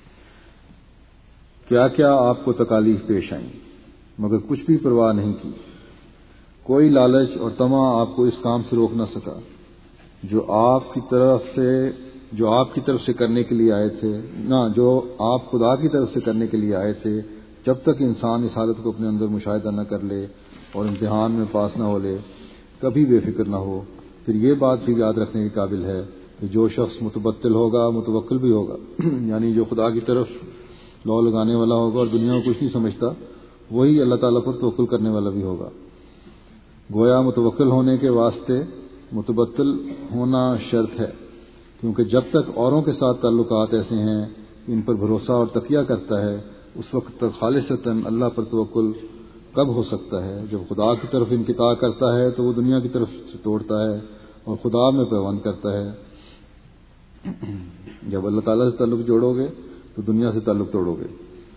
کیا کیا آپ کو تکالیف پیش آئیں مگر کچھ بھی پرواہ نہیں کی، کوئی لالچ اور طمع آپ کو اس کام سے روک نہ سکا جو آپ کی طرف سے جو آپ کی طرف سے کرنے کے لیے آئے تھے، نہ جو آپ خدا کی طرف سے کرنے کے لیے آئے تھے، جب تک انسان اس حالت کو اپنے اندر مشاہدہ نہ کر لے اور امتحان میں پاس نہ ہو لے، کبھی بے فکر نہ ہو۔ پھر یہ بات بھی یاد رکھنے کے قابل ہے کہ جو شخص متبتل ہوگا متوکل بھی ہوگا، یعنی جو خدا کی طرف لو لگانے والا ہوگا اور دنیا کو کچھ نہیں سمجھتا، وہی اللہ تعالیٰ پر توکل کرنے والا بھی ہوگا۔ گویا متوکل ہونے کے واسطے متبتل ہونا شرط ہے، کیونکہ جب تک اوروں کے ساتھ تعلقات ایسے ہیں ان پر بھروسہ اور تقیہ کرتا ہے، اس وقت تک خالصتاً اللہ پر توکل کب ہو سکتا ہے؟ جب خدا کی طرف انقطاع کرتا ہے تو وہ دنیا کی طرف سے توڑتا ہے اور خدا میں پیوند کرتا ہے۔ جب اللہ تعالیٰ سے تعلق جوڑو گے تو دنیا سے تعلق توڑو گے،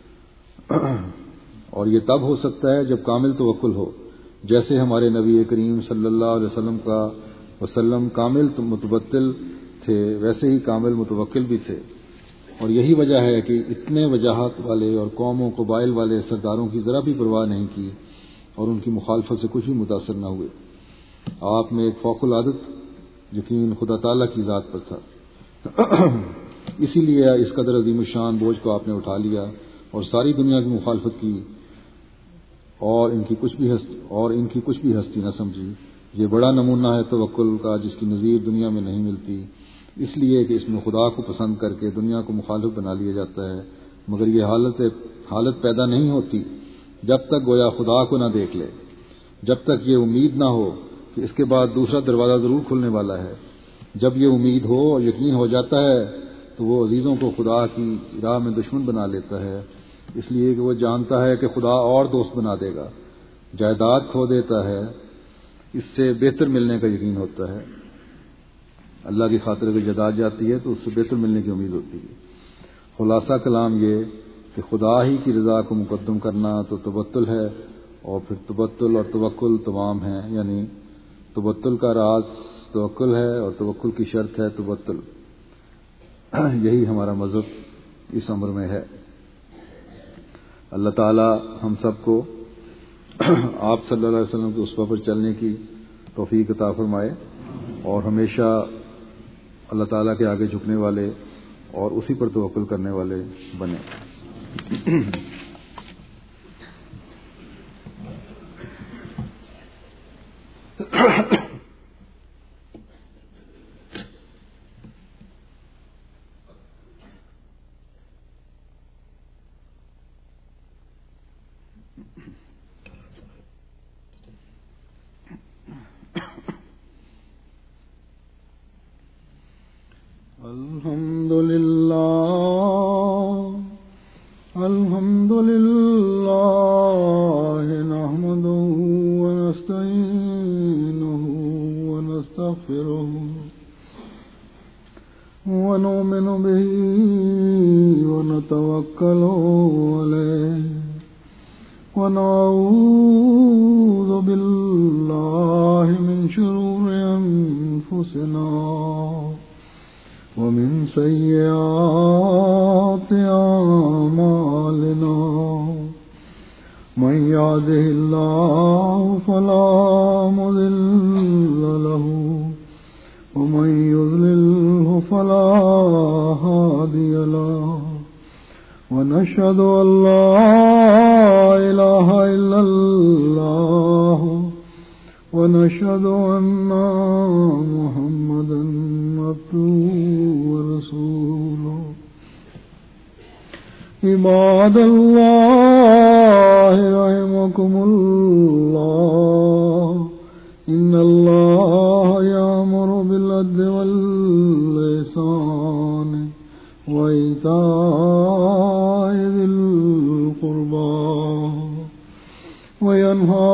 اور یہ تب ہو سکتا ہے جب کامل توکل ہو، جیسے ہمارے نبی کریم صلی اللہ علیہ وسلم کا وسلم کامل متبتل تھے، ویسے ہی کامل متوکل بھی تھے۔ اور یہی وجہ ہے کہ اتنے وجاہت والے اور قوموں قبائل والے سرداروں کی ذرا بھی پرواہ نہیں کی اور ان کی مخالفت سے کچھ بھی متاثر نہ ہوئے۔ آپ میں ایک فوق العادت یقین خدا تعالیٰ کی ذات پر تھا، اسی لیے اس قدر عظیم الشان بوجھ کو آپ نے اٹھا لیا اور ساری دنیا کی مخالفت کی اور ان کی کچھ بھی ہستی اور ان کی کچھ بھی ہستی نہ سمجھی۔ یہ بڑا نمونہ ہے توکل کا، جس کی نظیر دنیا میں نہیں ملتی، اس لیے کہ اس میں خدا کو پسند کر کے دنیا کو مخالف بنا لیا جاتا ہے، مگر یہ حالت حالت پیدا نہیں ہوتی جب تک گویا خدا کو نہ دیکھ لے، جب تک یہ امید نہ ہو کہ اس کے بعد دوسرا دروازہ ضرور کھلنے والا ہے۔ جب یہ امید ہو اور یقین ہو جاتا ہے تو وہ عزیزوں کو خدا کی راہ میں دشمن بنا لیتا ہے، اس لیے کہ وہ جانتا ہے کہ خدا اور دوست بنا دے گا۔ جائیداد کھو دیتا ہے، اس سے بہتر ملنے کا یقین ہوتا ہے۔ اللہ کی خاطر اگر جائیداد جاتی ہے تو اس سے بہتر ملنے کی امید ہوتی ہے۔ خلاصہ کلام یہ کہ خدا ہی کی رضا کو مقدم کرنا تو تبتل ہے، اور پھر تبتل اور توکل تمام ہیں، یعنی تبتل کا راز توکل ہے اور توکل کی شرط ہے تبتل۔ یہی ہمارا مذہب اس امر میں ہے۔ اللہ تعالی ہم سب کو آپ صلی اللہ علیہ وسلم کے اسوہ پر چلنے کی توفیق عطا فرمائے اور ہمیشہ اللہ تعالیٰ کے آگے جھکنے والے اور اسی پر توکل کرنے والے بنے۔ الحمد للہ الحمد للہ نحمده ونستعینه ونستغفره ونؤمن به ونتوکل علیہ ونعوذ باللہ من شرور انفسنا ومن سيئات أعمالنا من يهده الله فلا مضل له ومن يضلله فلا هادي له ونشهد أن لا إله إلا الله ونشهد أن محمدا عبده ورسوله عباد الله رحمكم الله إن الله يأمر بالعدل والإحسان وإيتاء ذي القربى وينهى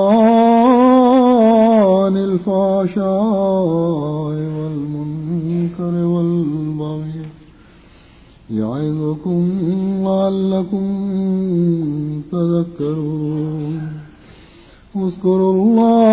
عن الفحشاء والمنكر والبغي يعظكم لعلكم تذكرون اذكروا الله